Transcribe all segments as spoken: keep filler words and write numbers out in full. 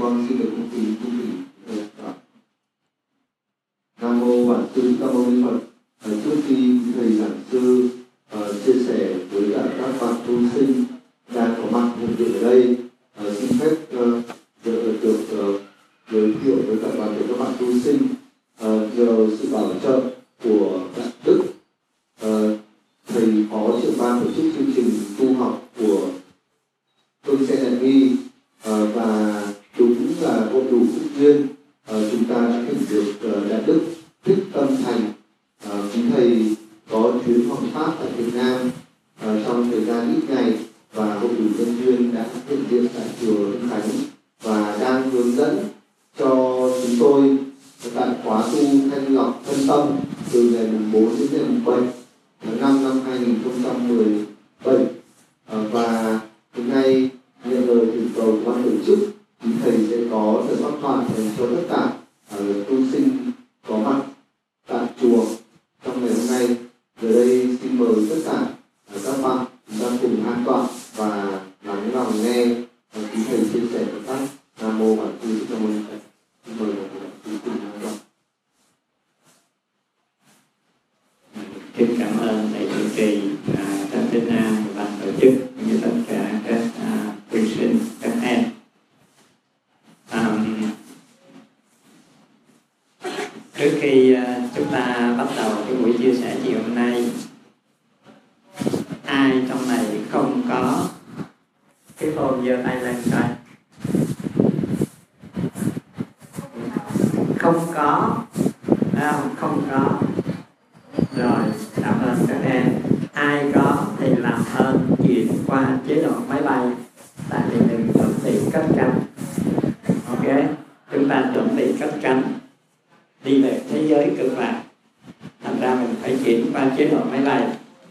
con xin được cung kính cung kính Nam mô Bản Sư Nam mô Ni Phật. Trước khi thầy giảng sư uh, chia sẻ với cả các bạn tu sinh đang có mặt hiện diện ở đây, uh, xin phép uh, được, được uh, giới thiệu với các bạn các bạn tu sinh uh, nhờ sự bảo trợ của các đức uh, thầy phó trưởng ban tổ chức chương trình tu học của Hương Sen Đại Nghi, uh, và đúng là hội đủ phúc duyên uh, chúng ta đã hình được uh, đại đức Thích Tâm Thành. Uh, quý thầy có chuyến học pháp tại Việt Nam uh, trong thời gian ít ngày, và hội đủ nhân duyên đã hiện diện tại chùa Hưng Khánh và đang hướng dẫn cho chúng tôi tại khóa tu thanh lọc thân tâm từ ngày bốn đến ngày bảy tháng năm năm hai nghìn không trăm mười bảy. Uh, và hôm nay nhận lời thỉnh cầu của ban tổ chức, quý thầy sẽ có lời pháp thoại dành cho tất cả uh, tu sinh có mặt tại chùa trong ngày hôm nay. Giờ đây xin mời tất cả uh, các bạn chúng ta cùng an toàn và lắng lòng nghe uh, quý thầy chia sẻ với các. Nam mô Bản Sư Nam mô Ni Phật. Xin mời mọi người quý cùng an toàn. Kính cảm ơn thầy trụ trì Trần Thế Nam và ban tổ chức cũng như tất cả các quý uh, sinh, các em. Um, trước khi uh, chúng ta bắt đầu cái buổi chia sẻ chiều hôm nay, ai trong này không có cái phone giơ tay lên coi. Không có, không, không có. Rồi, cảm ơn các em. Ai có thì làm ơn chuyển qua chế độ máy bay, tại vì mình chuẩn bị cất cánh. Ok, chúng ta chuẩn bị cất cánh đi về thế giới cực lạc, thành ra mình phải chuyển qua chế độ máy bay.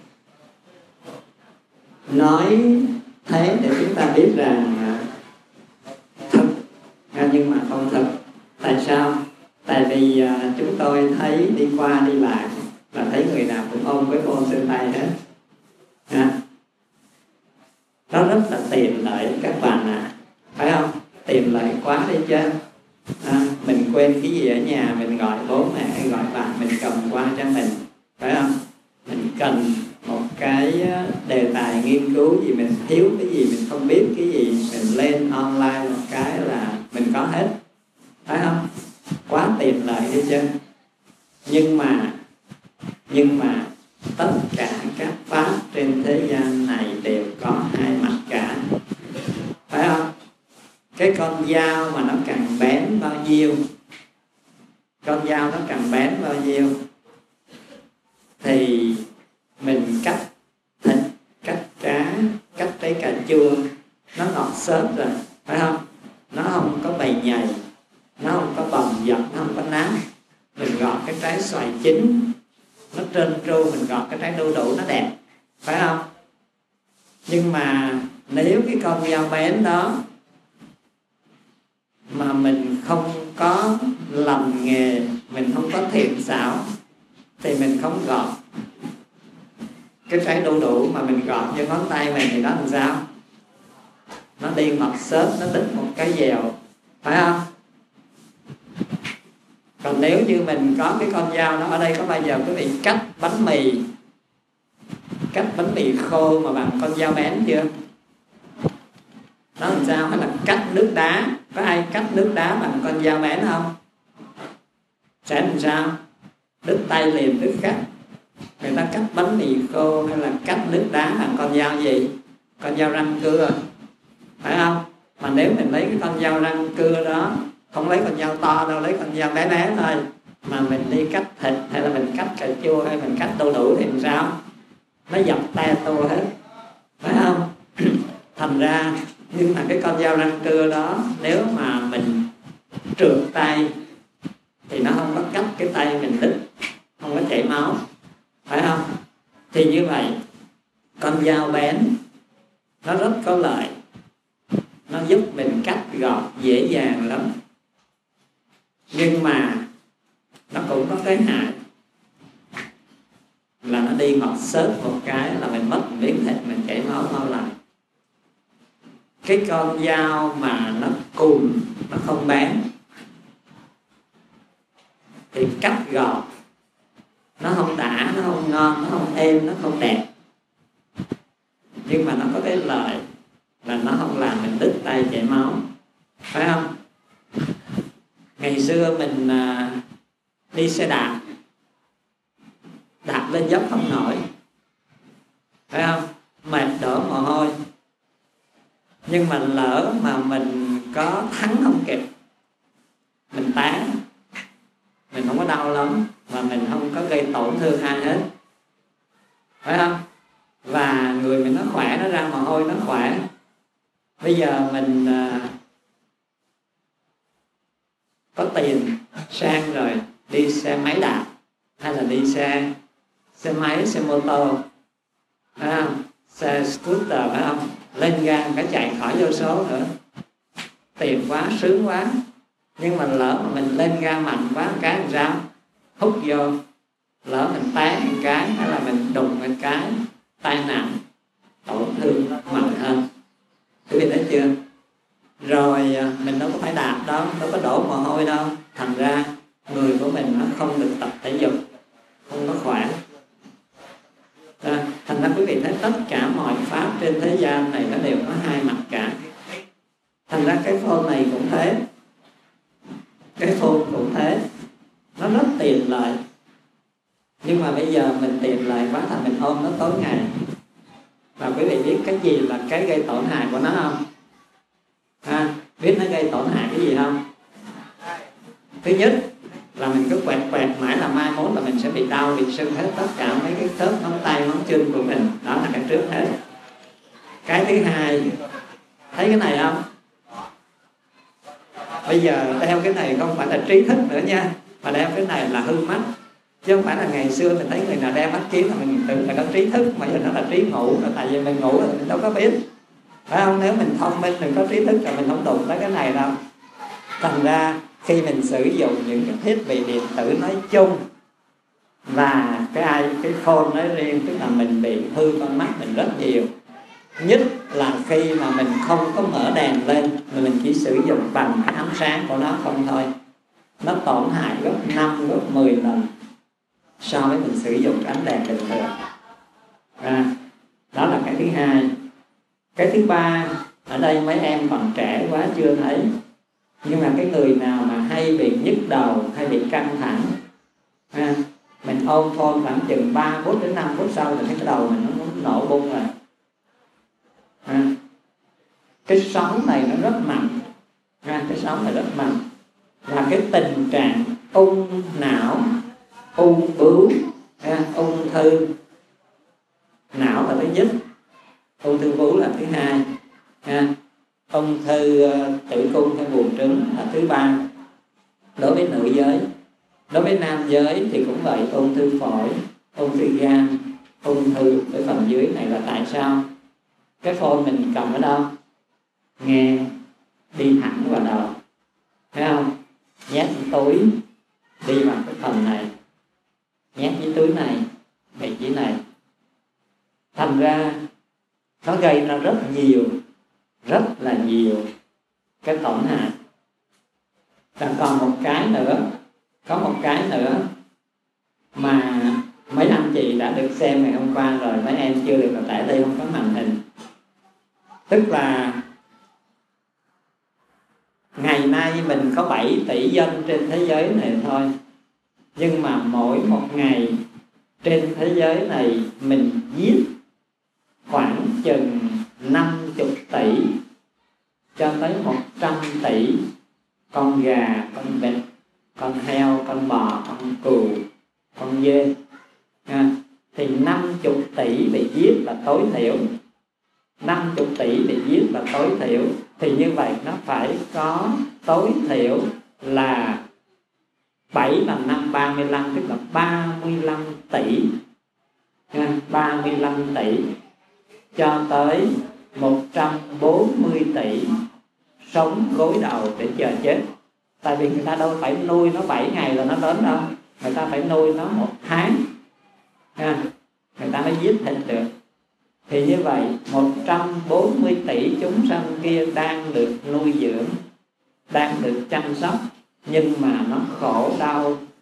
Nói thế để chúng ta biết rằng thật, nhưng mà không thật. Tại sao? Tại vì uh, chúng tôi thấy đi qua đi lại là thấy người nào cũng ôm cái phone trên tay hết. À, nó rất là tiện lợi các bạn à, phải không? Tiện lợi quá đi chứ. À, mình quên cái gì ở nhà, mình gọi bố mẹ, gọi bạn, mình cầm qua cho mình, phải không? Mình cần một cái đề tài nghiên cứu gì, mình thiếu cái gì, mình không biết cái gì, mình lên online một cái là mình có hết, phải không? Quá tiện lợi đi chứ. Nhưng mà nhưng mà tất cả các pháp trên thế gian này đều có hai mặt cả, phải không? Cái con dao mà nó càng bén bao nhiêu, con dao nó càng bén bao nhiêu thì mình cắt thịt, cắt cá, cắt trái cà chua nó ngọt xớt rồi, phải không? Nó không có bầy nhầy, nó không có bầm dập, nó không có nám. Mình gọt cái trái xoài chín nó trơn tru, mình gọt cái trái đu đủ nó đẹp, phải không? Nhưng mà nếu cái con dao bén đó mà mình không có làm nghề, mình không có thiện xảo, thì mình không gọt cái trái đu đủ mà mình gọt với ngón tay mình thì nó làm sao? Nó đi ngọt xớt, nó đứt một cái dèo, phải không? Còn nếu như mình có cái con dao nó ở đây, có bao giờ quý vị cắt bánh mì, cắt bánh mì khô mà bằng con dao bén chưa? Nó làm sao? Hay là cắt nước đá, có ai cắt nước đá bằng con dao bén không? Sẽ làm sao? Đứt tay liền, đứt khắc. Người ta cắt bánh mì khô hay là cắt nước đá bằng con dao gì? Con dao răng cưa, phải không? Mà nếu mình lấy cái con dao răng cưa đó, không lấy con dao to đâu, lấy con dao bé bé thôi, mà mình đi cắt thịt hay là mình cắt cà chua hay mình cắt đu đủ thì làm sao? Nó dập te tua hết, phải không? Thành ra, nhưng mà cái con dao răng cưa đó, nếu mà mình trượt tay thì nó không có cắt cái tay mình đứt, không có chảy máu, phải không? Thì như vậy, con dao bén nó rất có lợi, nó giúp mình cắt gọt dễ dàng lắm. Nhưng mà nó cũng có cái hại là nó đi ngọt xớt một cái là mình mất miếng thịt, mình chảy máu mau lành. Cái con dao mà nó cùn, nó không thì cắt gọt nó không đã, nó không ngon, nó không êm, nó không đẹp, nhưng mà nó có cái lợi là nó không làm mình đứt tay chảy máu, phải không? Ngày xưa mình à, đi xe đạp, đạp lên dốc không nổi, phải không? Mệt đổ mồ hôi, nhưng mà lỡ mà mình có thắng không kịp, mình té, mình không có đau lắm và mình không có gây tổn thương ai hết, phải không? Và người mình nó khỏe, nó ra mồ hôi nó khỏe. Bây giờ mình à, có tiền sang rồi, đi xe máy đạp hay là đi xe xe máy, xe mô tô, phải không? Xe scooter, phải không? Lên ga phải chạy khỏi vô số nữa, tiền quá, sướng quá. Nhưng mà lỡ mà mình lên ga mạnh quá một cái làm sao? Hút vô, lỡ mình té một cái hay là mình đụng một cái, tai nạn, tổn thương mạnh hơn. Quý vị thấy chưa? Rồi mình đâu có phải đạp đâu, đâu có đổ mồ hôi đâu, thành ra người của mình nó không được tập thể dục, không có khỏe. À, thành ra quý vị thấy tất cả mọi pháp trên thế gian này nó đều có hai mặt cả. Thành ra cái phone này cũng thế, cái phone cũng thế, nó rất tiện lợi. Nhưng mà bây giờ mình tiện lợi quá thành mình ôm nó tối ngày. Và quý vị biết cái gì là cái gây tổn hại của nó không? À, biết nó gây tổn hại cái gì không? Thứ nhất là mình cứ quẹt quẹt mãi là mai mốt là mình sẽ bị đau, bị sưng hết tất cả mấy cái khớp ngón tay, ngón chân của mình. Đó là cái trước hết. Cái thứ hai, thấy cái này không? Bây giờ đeo cái này không phải là trí thức nữa nha, mà đeo cái này là hư mắt. Chứ không phải là ngày xưa mình thấy người nào đeo mắt kiếng là mình tưởng là có trí thức, mà giờ nó là trí ngủ. Tại vì mình ngủ là mình đâu có biết, phải không? Nếu mình thông minh, mình có trí thức rồi mình không đụng tới cái này đâu. Thành ra khi mình sử dụng những cái thiết bị điện tử nói chung và cái ai cái phone nói riêng, tức là mình bị hư con mắt mình rất nhiều. Nhất là khi mà mình không có mở đèn lên, mà mình chỉ sử dụng bằng cái ánh sáng của nó không thôi, nó tổn hại gấp năm, gấp mười lần so với mình sử dụng cái ánh đèn bình thường. À, đó là cái thứ hai. Cái thứ ba, ở đây mấy em còn trẻ quá chưa thấy, nhưng mà cái người nào mà hay bị nhức đầu, hay bị căng thẳng, à, mình ôm phone khoảng chừng ba phút đến năm phút sau là thấy cái đầu mình nó muốn nổ bung rồi. À, cái sóng này nó rất mạnh, à, cái sóng này rất mạnh, là cái tình trạng ung não, ung bướu, à, ung thư não là thứ nhất, ung thư vú là thứ hai, à, ung thư uh, tử cung hay buồng trứng là thứ ba. Đối với nữ giới, đối với nam giới thì cũng vậy, ung thư phổi, ung thư gan, ung thư cái phần dưới này là tại sao? Cái phone mình cầm ở đâu? Nghe đi thẳng vào đầu, thấy không? Nhét túi đi vào cái phần này, nhét cái túi này, vị trí này. Thành ra nó gây ra rất nhiều, rất là nhiều cái tổn hại. Và còn một cái nữa, có một cái nữa mà mấy anh chị đã được xem ngày hôm qua rồi, mấy em chưa được, là tại đây không có màn hình. Tức là ngày nay mình có bảy tỷ dân trên thế giới này thôi, nhưng mà mỗi một ngày trên thế giới này mình giết khoảng chừng năm mươi tỷ cho tới một trăm tỷ con gà, con vịt, con heo, con bò, con cừu, con dê. À, thì năm mươi tỷ bị giết là tối thiểu, năm mươi tỷ bị giết là tối thiểu. Thì như vậy nó phải có tối thiểu là bảy lần năm ba mươi lăm, tức là ba mươi lăm tỷ, ba mươi lăm tỷ cho tới một trăm bốn mươi tỷ sống gối đầu để chờ chết. Tại vì người ta đâu phải nuôi nó bảy ngày là nó lớn đâu, người ta phải nuôi nó một tháng, à, người ta mới giết thịt được. Thì như vậy một trăm bốn mươi tỷ chúng sanh kia đang được nuôi dưỡng, đang được chăm sóc, nhưng mà nó khổ đau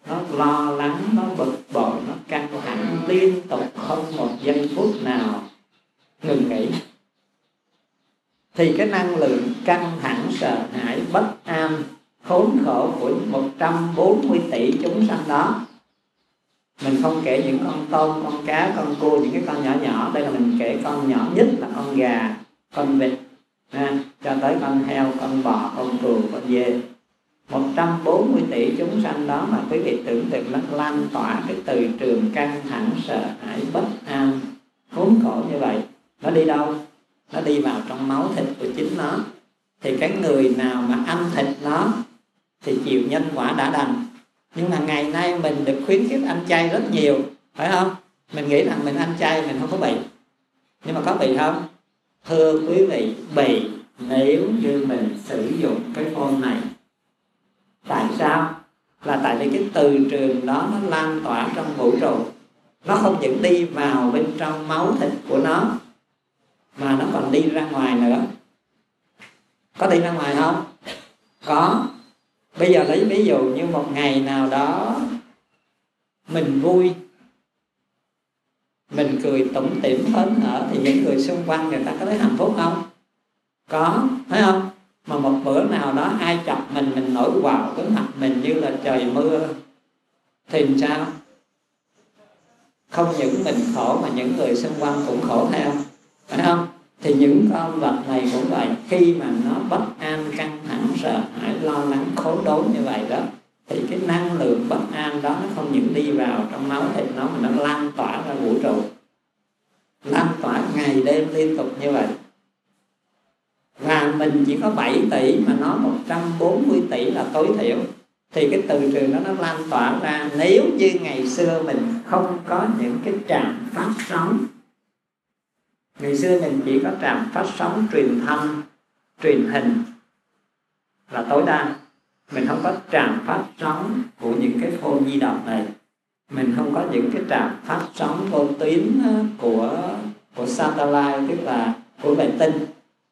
nó lo lắng, nó bực bội, nó căng thẳng liên tục, không một giây phút nào ngừng nghỉ, thì cái năng lượng căng thẳng, sợ hãi, bất an, khốn khổ của một trăm bốn mươi tỷ chúng sanh đó, mình không kể những con tôm, con cá, con cua, những cái con nhỏ nhỏ, đây là mình kể con nhỏ nhất là con gà, con vịt, à, cho tới con heo, con bò, con cừu, con dê, một trăm bốn mươi tỷ chúng sanh đó mà quý vị tưởng tượng nó lan tỏa cái từ trường căng thẳng, sợ hãi, bất an, khốn khổ như vậy, nó đi đâu? Nó đi vào trong máu thịt của chính nó. Thì cái người nào mà ăn thịt nó thì chịu nhân quả đã đành. Nhưng mà ngày nay mình được khuyến khích ăn chay rất nhiều, phải không? Mình nghĩ rằng mình ăn chay mình không có bị, nhưng mà có bị không? Thưa quý vị, bị nếu như mình sử dụng cái phone này. Tại sao? Là tại vì cái từ trường đó nó lan tỏa trong vũ trụ, nó không những đi vào bên trong máu thịt của nó mà nó còn đi ra ngoài nữa. Có đi ra ngoài không? Có. Bây giờ lấy ví dụ như một ngày nào đó mình vui, mình cười tủm tỉm hớn hở, thì những người xung quanh người ta có thấy hạnh phúc không? Có, thấy không? Mà một bữa nào đó ai chọc mình, mình nổi quạo với mặt mình như là trời mưa, thì sao? Không những mình khổ mà những người xung quanh cũng khổ theo, phải không? Thì những con vật này cũng vậy, khi mà nó bất an, căng thẳng, sợ hãi, lo lắng, khốn đốn như vậy đó, thì cái năng lượng bất an đó nó không những đi vào trong máu thịt nó mà nó lan tỏa ra vũ trụ, lan tỏa ngày đêm liên tục như vậy. Và mình chỉ có bảy tỷ mà nó một trăm bốn mươi tỷ là tối thiểu, thì cái từ trường đó nó lan tỏa ra. Nếu như ngày xưa mình không có những cái trạm phát sóng, ngày xưa mình chỉ có trạm phát sóng truyền thanh, truyền hình là tối đa, mình không có trạm phát sóng của những cái phone di động này, mình không có những cái trạm phát sóng vô tuyến của của satellite, tức là của vệ tinh,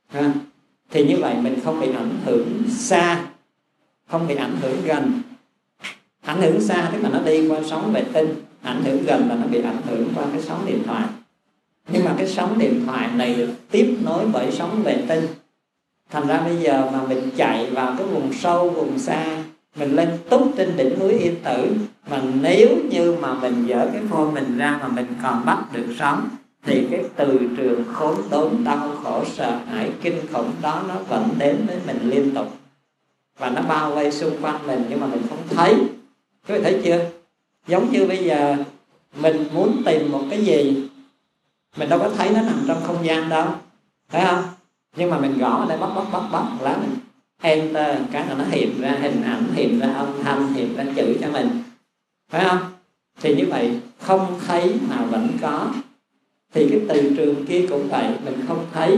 thì như vậy mình không bị ảnh hưởng xa, không bị ảnh hưởng gần. Ảnh hưởng xa tức là nó đi qua sóng vệ tinh, ảnh hưởng gần là nó bị ảnh hưởng qua cái sóng điện thoại. Nhưng mà cái sóng điện thoại này tiếp nối bởi sóng vệ tinh, thành ra bây giờ mà mình chạy vào cái vùng sâu, vùng xa, mình lên túc trên đỉnh núi Yên Tử, mà nếu như mà mình dỡ cái phone mình ra mà mình còn bắt được sóng, thì cái từ trường khốn đốn, đau khổ, sợ hãi, kinh khủng đó nó vẫn đến với mình liên tục, và nó bao vây xung quanh mình nhưng mà mình không thấy. Các bạn thấy chưa? Giống như bây giờ mình muốn tìm một cái gì, mình đâu có thấy nó nằm trong không gian đâu, phải không? Nhưng mà mình gõ ở đây, bóc bóc bóc bóc lá, mình enter cái là nó hiện ra hình ảnh, hiện ra âm thanh, hiện ra chữ cho mình, phải không? Thì như vậy không thấy mà vẫn có. Thì cái từ trường kia cũng vậy, mình không thấy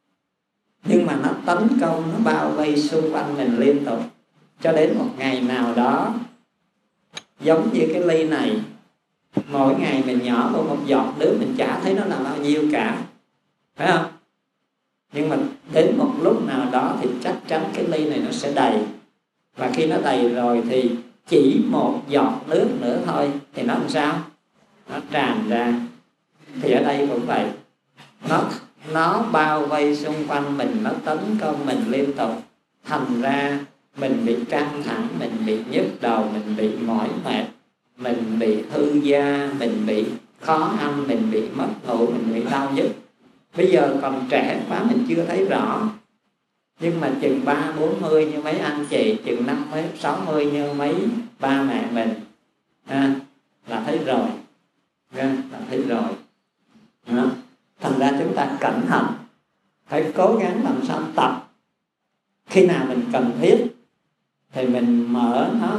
nhưng mà nó tấn công, nó bao vây xung quanh mình liên tục, cho đến một ngày nào đó, giống như cái ly này, mỗi ngày mình nhỏ vào một giọt nước, mình chả thấy nó là bao nhiêu cả, phải không? Nhưng mà đến một lúc nào đó thì chắc chắn cái ly này nó sẽ đầy. Và khi nó đầy rồi thì chỉ một giọt nước nữa thôi thì nó làm sao? Nó tràn ra. Thì ở đây cũng vậy, nó nó bao vây xung quanh mình, nó tấn công mình liên tục, thành ra mình bị căng thẳng, mình bị nhức đầu, mình bị mỏi mệt, mình bị hư da, mình bị khó ăn, mình bị mất ngủ, mình bị đau nhức. Bây giờ còn trẻ quá mình chưa thấy rõ, nhưng mà chừng ba bốn mươi như mấy anh chị, chừng năm mấy sáu mươi như mấy ba mẹ mình, à, là thấy rồi, à, là thấy rồi. Đó. Thành ra chúng ta cẩn thận, phải cố gắng làm sao tập. Khi nào mình cần thiết thì mình mở nó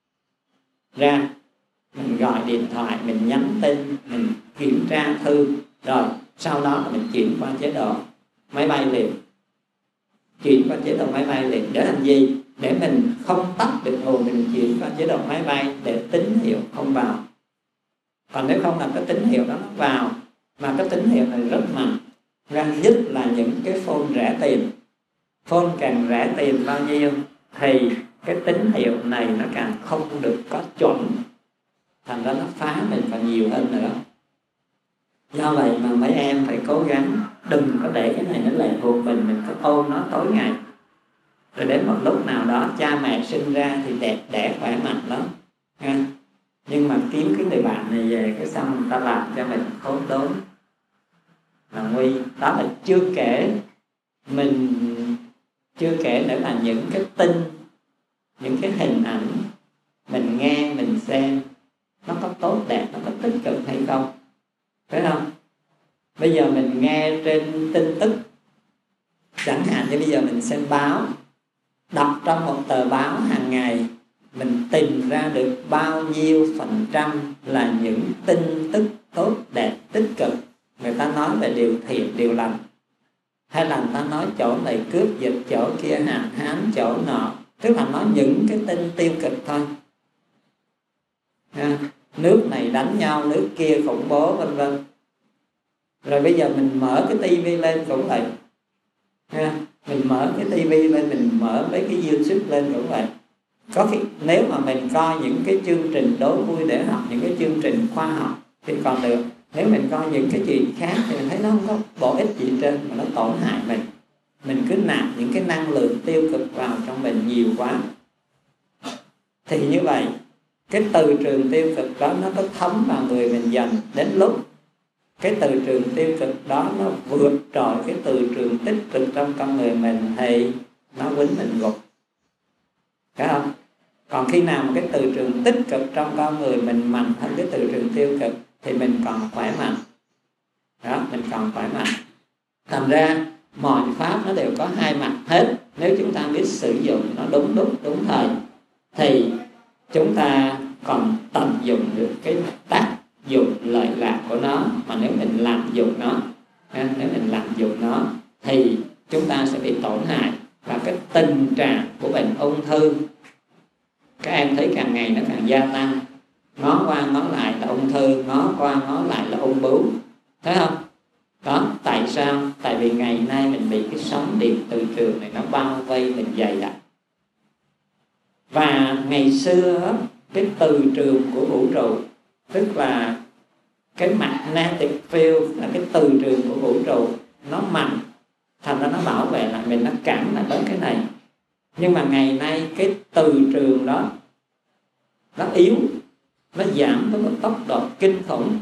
ra, mình gọi điện thoại, mình nhắn tin, mình kiểm tra thư, rồi sau đó là mình chuyển qua chế độ máy bay liền. Chuyển qua chế độ máy bay liền để làm gì? Để mình không tắt được nguồn, mình chuyển qua chế độ máy bay để tín hiệu không vào. Còn nếu không là cái tín hiệu đó nó vào, mà cái tín hiệu này rất mạnh, ra nhất là những cái phone rẻ tiền. Phone càng rẻ tiền bao nhiêu thì cái tín hiệu này nó càng không được có chuẩn, thành ra nó phá mình còn nhiều hơn nữa. Do vậy mà mấy em phải cố gắng đừng có để cái này nó lệ thuộc mình, mình cứ ôm nó tối ngày. Rồi đến một lúc nào đó cha mẹ sinh ra thì đẹp đẽ khỏe mạnh lắm ha. Nhưng mà kiếm cái người bạn này về cái xong người ta làm cho mình khốn đốn là nguy. Đó là chưa kể mình chưa kể nữa là những cái tin, những cái hình ảnh mình nghe mình xem nó có tốt đẹp, nó có tích cực hay không, phải không? Bây giờ mình nghe trên tin tức, chẳng hạn như bây giờ mình xem báo, đọc trong một tờ báo hàng ngày, mình tìm ra được bao nhiêu phần trăm là những tin tức tốt đẹp tích cực, người ta nói về điều thiện điều lành, hay là người ta nói chỗ này cướp giật, chỗ kia hạn hán, chỗ nọ, tức là nói những cái tin tiêu cực thôi ha. Nước này đánh nhau, nước kia khủng bố vân vân. Rồi bây giờ mình mở cái tivi lên cũng vậy ha. Mình mở cái tivi lên, mình mở mấy cái YouTube lên cũng vậy. Có khi nếu mà mình coi những cái chương trình đố vui để học, những cái chương trình khoa học thì còn được. Nếu mình coi những cái chuyện khác thì mình thấy nó không có bổ ích gì trên, mà nó tổn hại mình. Mình cứ nạp những cái năng lượng tiêu cực vào trong mình nhiều quá. Thì như vậy, cái từ trường tiêu cực đó nó có thấm vào người mình dần. Đến lúc cái từ trường tiêu cực đó nó vượt trội cái từ trường tích cực trong con người mình thì nó quýnh mình gục, phải không? Còn khi nào mà cái từ trường tích cực trong con người mình mạnh hơn cái từ trường tiêu cực thì mình còn khỏe mạnh. Đó, mình còn khỏe mạnh. Thành ra mọi pháp nó đều có hai mặt hết. Nếu chúng ta biết sử dụng nó đúng lúc, đúng thời thì chúng ta còn tận dụng được cái tác dụng lợi lạc của nó. Mà nếu mình lạm dụng nó, nếu mình lạm dụng nó thì chúng ta sẽ bị tổn hại. Và cái tình trạng của bệnh ung thư, các em thấy càng ngày nó càng gia tăng. Ngó qua ngó lại là ung thư, ngó qua ngó lại là ung bướu, thấy không? Đó, tại sao? Tại vì ngày nay mình bị cái sóng điện từ trường này nó bao vây mình dày đặc. Và ngày xưa cái từ trường của vũ trụ, tức là cái magnetic field, là cái từ trường của vũ trụ nó mạnh, thành ra nó bảo vệ lại mình, nó cản lại bớt cái này. Nhưng mà ngày nay cái từ trường đó nó yếu, nó giảm với một tốc độ kinh khủng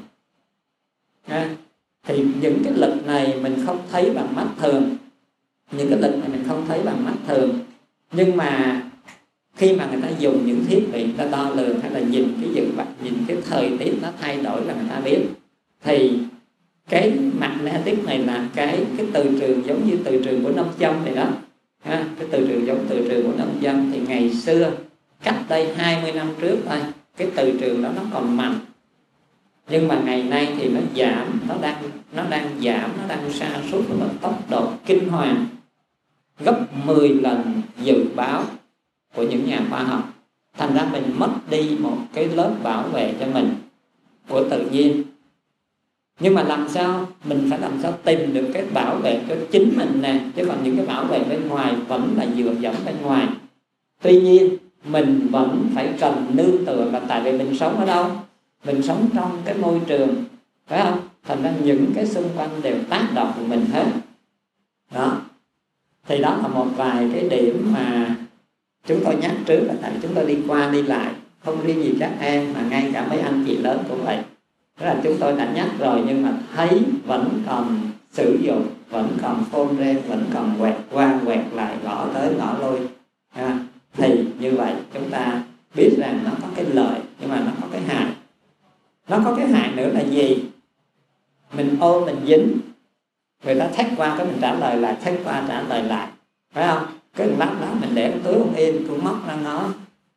à, thì những cái lực này mình không thấy bằng mắt thường, những cái lực này mình không thấy bằng mắt thường. Nhưng mà khi mà người ta dùng những thiết bị người ta đo lường, hay là nhìn cái dự vật, nhìn cái thời tiết nó thay đổi là người ta biết. Thì cái magnetic này là cái cái từ trường giống như từ trường của nam châm này đó ha. Cái từ trường giống từ trường của nam châm thì ngày xưa cách đây hai mươi năm trước thôi, cái từ trường đó nó còn mạnh. Nhưng mà ngày nay thì nó giảm, nó đang nó đang giảm, nó đang sa sút với một tốc độ kinh hoàng, gấp mười lần dự báo của những nhà khoa học. Thành ra mình mất đi một cái lớp bảo vệ cho mình của tự nhiên. Nhưng mà làm sao? Mình phải làm sao tìm được cái bảo vệ cho chính mình nè. Chứ còn những cái bảo vệ bên ngoài vẫn là dựa dẫm bên ngoài. Tuy nhiên mình vẫn phải cần nương tựa, là tại vì mình sống ở đâu? Mình sống trong cái môi trường, phải không? Thành ra những cái xung quanh đều tác động của mình hết. Đó. Thì đó là một vài cái điểm mà chúng tôi nhắc trước, là tại chúng tôi đi qua đi lại, không riêng gì các em mà ngay cả mấy anh chị lớn cũng vậy. Tức là chúng tôi đã nhắc rồi nhưng mà thấy vẫn còn sử dụng, vẫn còn phone rem, vẫn còn quẹt qua quẹt lại, gõ tới gõ lui à, thì như vậy chúng ta biết rằng nó có cái lợi nhưng mà nó có cái hại. Nó có cái hại nữa là gì? Mình ôm mình dính, người ta thách qua cái mình trả lời lại, thách qua trả lời lại, phải không? Cái lát đó mình để cái túi không yên, tôi móc ra nó.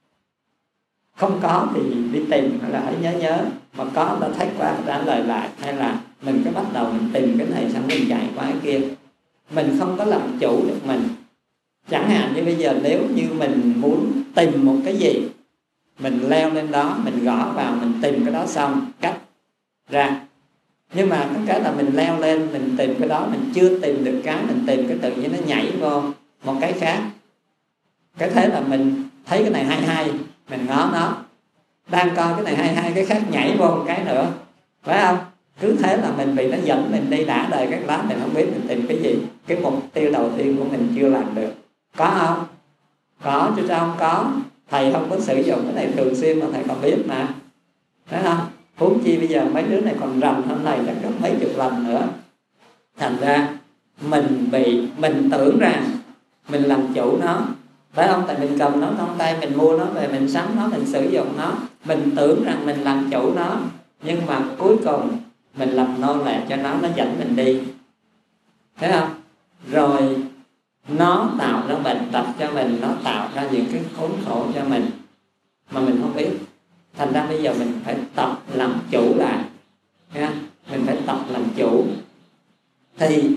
Không có thì đi tìm, hay là hãy nhớ nhớ. Mà có ta thách qua trả lời lại, hay là mình cứ bắt đầu mình tìm cái này xong mình chạy qua cái kia. Mình không có làm chủ được mình. Chẳng hạn như bây giờ nếu như mình muốn tìm một cái gì, mình leo lên đó, mình gõ vào, mình tìm cái đó xong, cách ra. Nhưng mà có cái là mình leo lên, mình tìm cái đó, mình chưa tìm được cái, mình tìm cái tự nhiên nó nhảy vô một cái khác. Cái thế là mình thấy cái này hay hay, mình ngó nó, đang coi cái này hay hay, cái khác nhảy vô một cái nữa, phải không? Cứ thế là mình bị nó dẫn mình đi đã đời các lá, mình không biết mình tìm cái gì. Cái mục tiêu đầu tiên của mình chưa làm được. Có không? Có chứ sao không có. Thầy không có sử dụng cái này thường xuyên mà thầy còn biết mà, phải không? Huống chi bây giờ mấy đứa này còn rành hơn thầy chắc gấp mấy chục lần nữa. Thành ra mình bị mình tưởng rằng mình làm chủ nó, phải không? Tại mình cầm nó trong tay, mình mua nó về, mình sắm nó, mình sử dụng nó, mình tưởng rằng mình làm chủ nó, nhưng mà cuối cùng mình làm nô lệ cho nó, nó dẫn mình đi, thấy không? Rồi nó tạo ra bệnh tật cho mình, nó tạo ra những cái khốn khổ cho mình mà mình không biết. Thành ra bây giờ mình phải tập làm chủ lại, nha. Mình phải tập làm chủ. Thì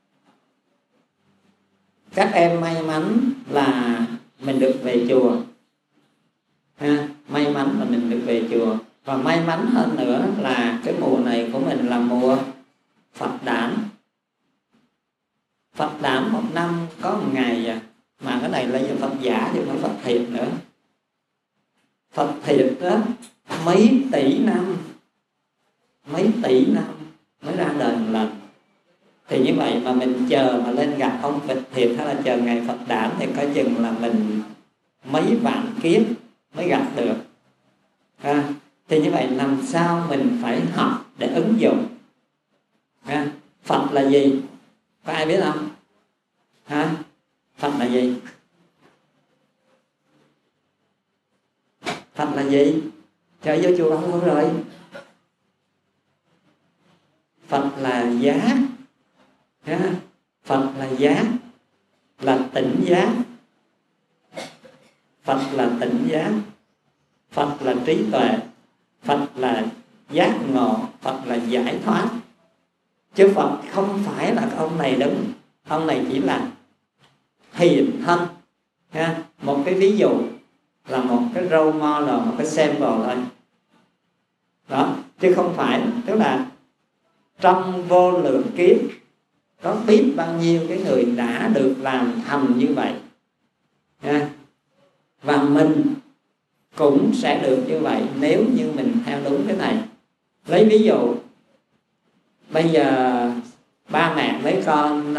các em may mắn là mình được về chùa, ha. May mắn là mình được về chùa. Và may mắn hơn nữa là cái mùa này của mình là mùa Phật đản. Phật đản một năm có một ngày à. Mà cái này là Phật giả chứ không phải Phật thiệt nữa. Phật thiệt đó mấy tỷ năm, mấy tỷ năm mới ra đời một lần. Thì như vậy mà mình chờ mà lên gặp ông Phật thiệt hay là chờ ngày Phật đản thì coi chừng là mình mấy vạn kiếp mới gặp được, ha. Thì như vậy làm sao mình phải học để ứng dụng, ha. Phật là gì? Có ai biết không? Ha? Phật là gì? Phật là gì? Trời, vô chùa bao lâu rồi? Phật là giác, ha. Phật là giác, là tỉnh giác. Phật là tỉnh giác, Phật là trí tuệ, Phật là giác ngộ, Phật là giải thoát. Chứ Phật không phải là ông này đứng, ông này chỉ là hiện thân, ha. Một cái ví dụ là một cái role model, một cái sample thôi đó, chứ không phải. Tức là trong vô lượng kiếp có biết bao nhiêu cái người đã được làm thành như vậy, ha. Và mình cũng sẽ được như vậy nếu như mình theo đúng cái này. Lấy ví dụ, bây giờ ba mẹ mấy con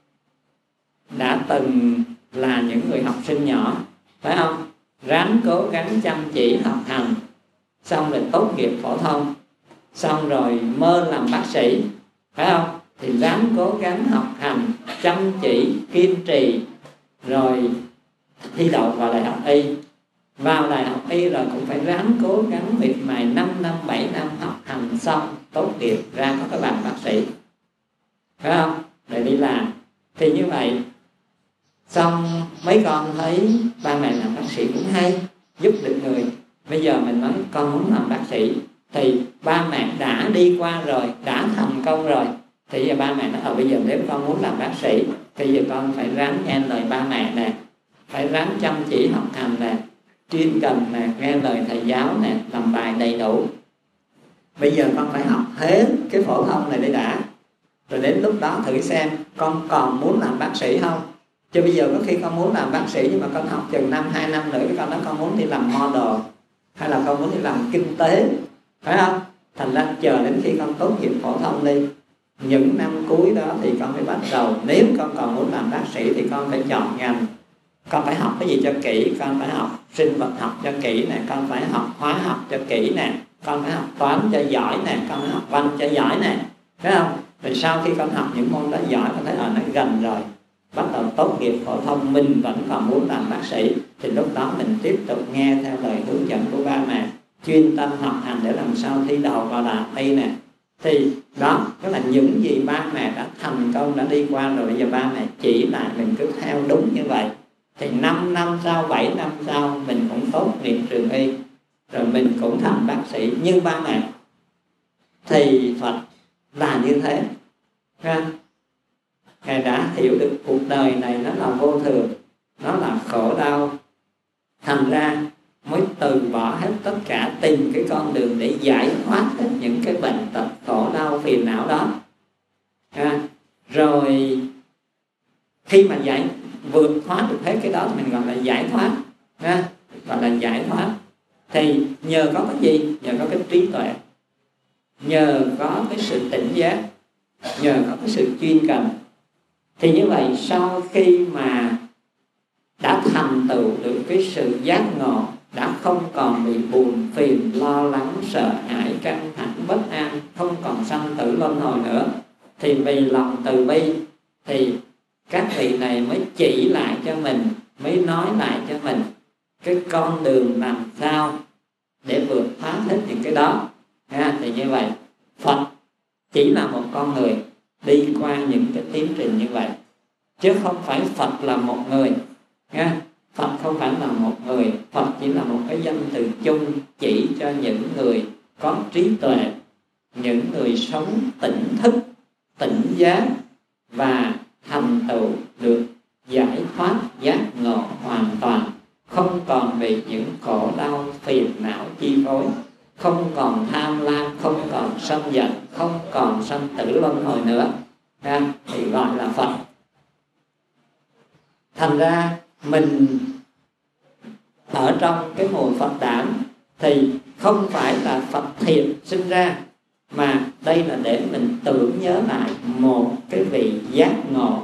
đã từng là những người học sinh nhỏ, phải không? Ráng cố gắng chăm chỉ học hành, xong rồi tốt nghiệp phổ thông, xong rồi mơ làm bác sĩ, phải không? Thì ráng cố gắng học hành, chăm chỉ, kiên trì, rồi thi đậu vào đại học y. Vào đại học y rồi cũng phải ráng cố gắng miệt mài năm năm, bảy năm học hành xong, tốt nghiệp ra có cái bằng bác sĩ, phải không? Để đi làm. Thì như vậy, xong mấy con thấy ba mẹ làm bác sĩ cũng hay, giúp được người. Bây giờ mình nói con muốn làm bác sĩ, thì ba mẹ đã đi qua rồi, đã thành công rồi. Thì giờ ba mẹ nói, ở bây giờ nếu con muốn làm bác sĩ thì giờ con phải ráng nghe lời ba mẹ nè, phải ráng chăm chỉ học hành nè, chuyên cần nè, nghe lời thầy giáo nè, làm bài đầy đủ. Bây giờ con phải học hết cái phổ thông này để đã, rồi đến lúc đó thử xem con còn muốn làm bác sĩ không. Chứ bây giờ có khi con muốn làm bác sĩ nhưng mà con học chừng năm, hai năm nữa con nói con muốn đi làm model, hay là con muốn đi làm kinh tế, phải không? Thành ra chờ đến khi con tốt nghiệp phổ thông đi, những năm cuối đó thì con phải bắt đầu. Nếu con còn muốn làm bác sĩ thì con phải chọn ngành. Con phải học cái gì cho kỹ, con phải học sinh vật học cho kỹ nè, con phải học hóa học cho kỹ nè, con phải học toán cho giỏi nè, con phải học văn cho giỏi nè, phải không? Rồi sau khi con học những môn đó giỏi, con thấy ở nó gần rồi, bắt đầu tốt nghiệp phổ thông, mình vẫn còn muốn làm bác sĩ, thì lúc đó mình tiếp tục nghe theo lời hướng dẫn của ba mẹ, chuyên tâm học hành để làm sao thi đầu vào đại học y nè. Thì đó, đó là những gì ba mẹ đã thành công, đã đi qua rồi. Bây giờ ba mẹ chỉ lại mình cứ theo đúng như vậy, thì năm năm sau, bảy năm sau mình cũng tốt nghiệp trường y, rồi mình cũng thành bác sĩ như ba mẹ. Thì Phật là như thế, ha. Ngài đã hiểu được cuộc đời này nó là vô thường, nó là khổ đau, thành ra mới từ bỏ hết tất cả, tìm cái con đường để giải thoát hết những cái bệnh tật khổ đau phiền não đó, ha. Rồi khi mà giải vượt thoát được hết cái đó thì mình gọi là giải thoát ha, gọi là giải thoát. Thì nhờ có cái gì? Nhờ có cái trí tuệ, nhờ có cái sự tỉnh giác, nhờ có cái sự chuyên cần. Thì như vậy sau khi mà đã thành tựu được cái sự giác ngộ, đã không còn bị buồn phiền, lo lắng, sợ hãi, căng thẳng, bất an, không còn sanh tử luân hồi nữa, thì vì lòng từ bi thì các vị này mới chỉ lại cho mình, mới nói lại cho mình cái con đường làm sao để vượt thoát hết những cái đó ha. Thì như vậy Phật chỉ là một con người đi qua những cái tiến trình như vậy, chứ không phải Phật là một người ha. Phật không phải là một người, Phật chỉ là một cái danh từ chung chỉ cho những người có trí tuệ, những người sống tỉnh thức, tỉnh giác và thành tựu được giải thoát giác ngộ hoàn toàn, không còn bị những khổ đau phiền não chi phối, không còn tham lam, không còn sân giận, không còn sanh tử luân hồi nữa ha, thì gọi là Phật. Thành ra mình ở trong cái mùa Phật đản thì không phải là Phật thiện sinh ra, mà đây là để mình tưởng nhớ lại một cái vị giác ngộ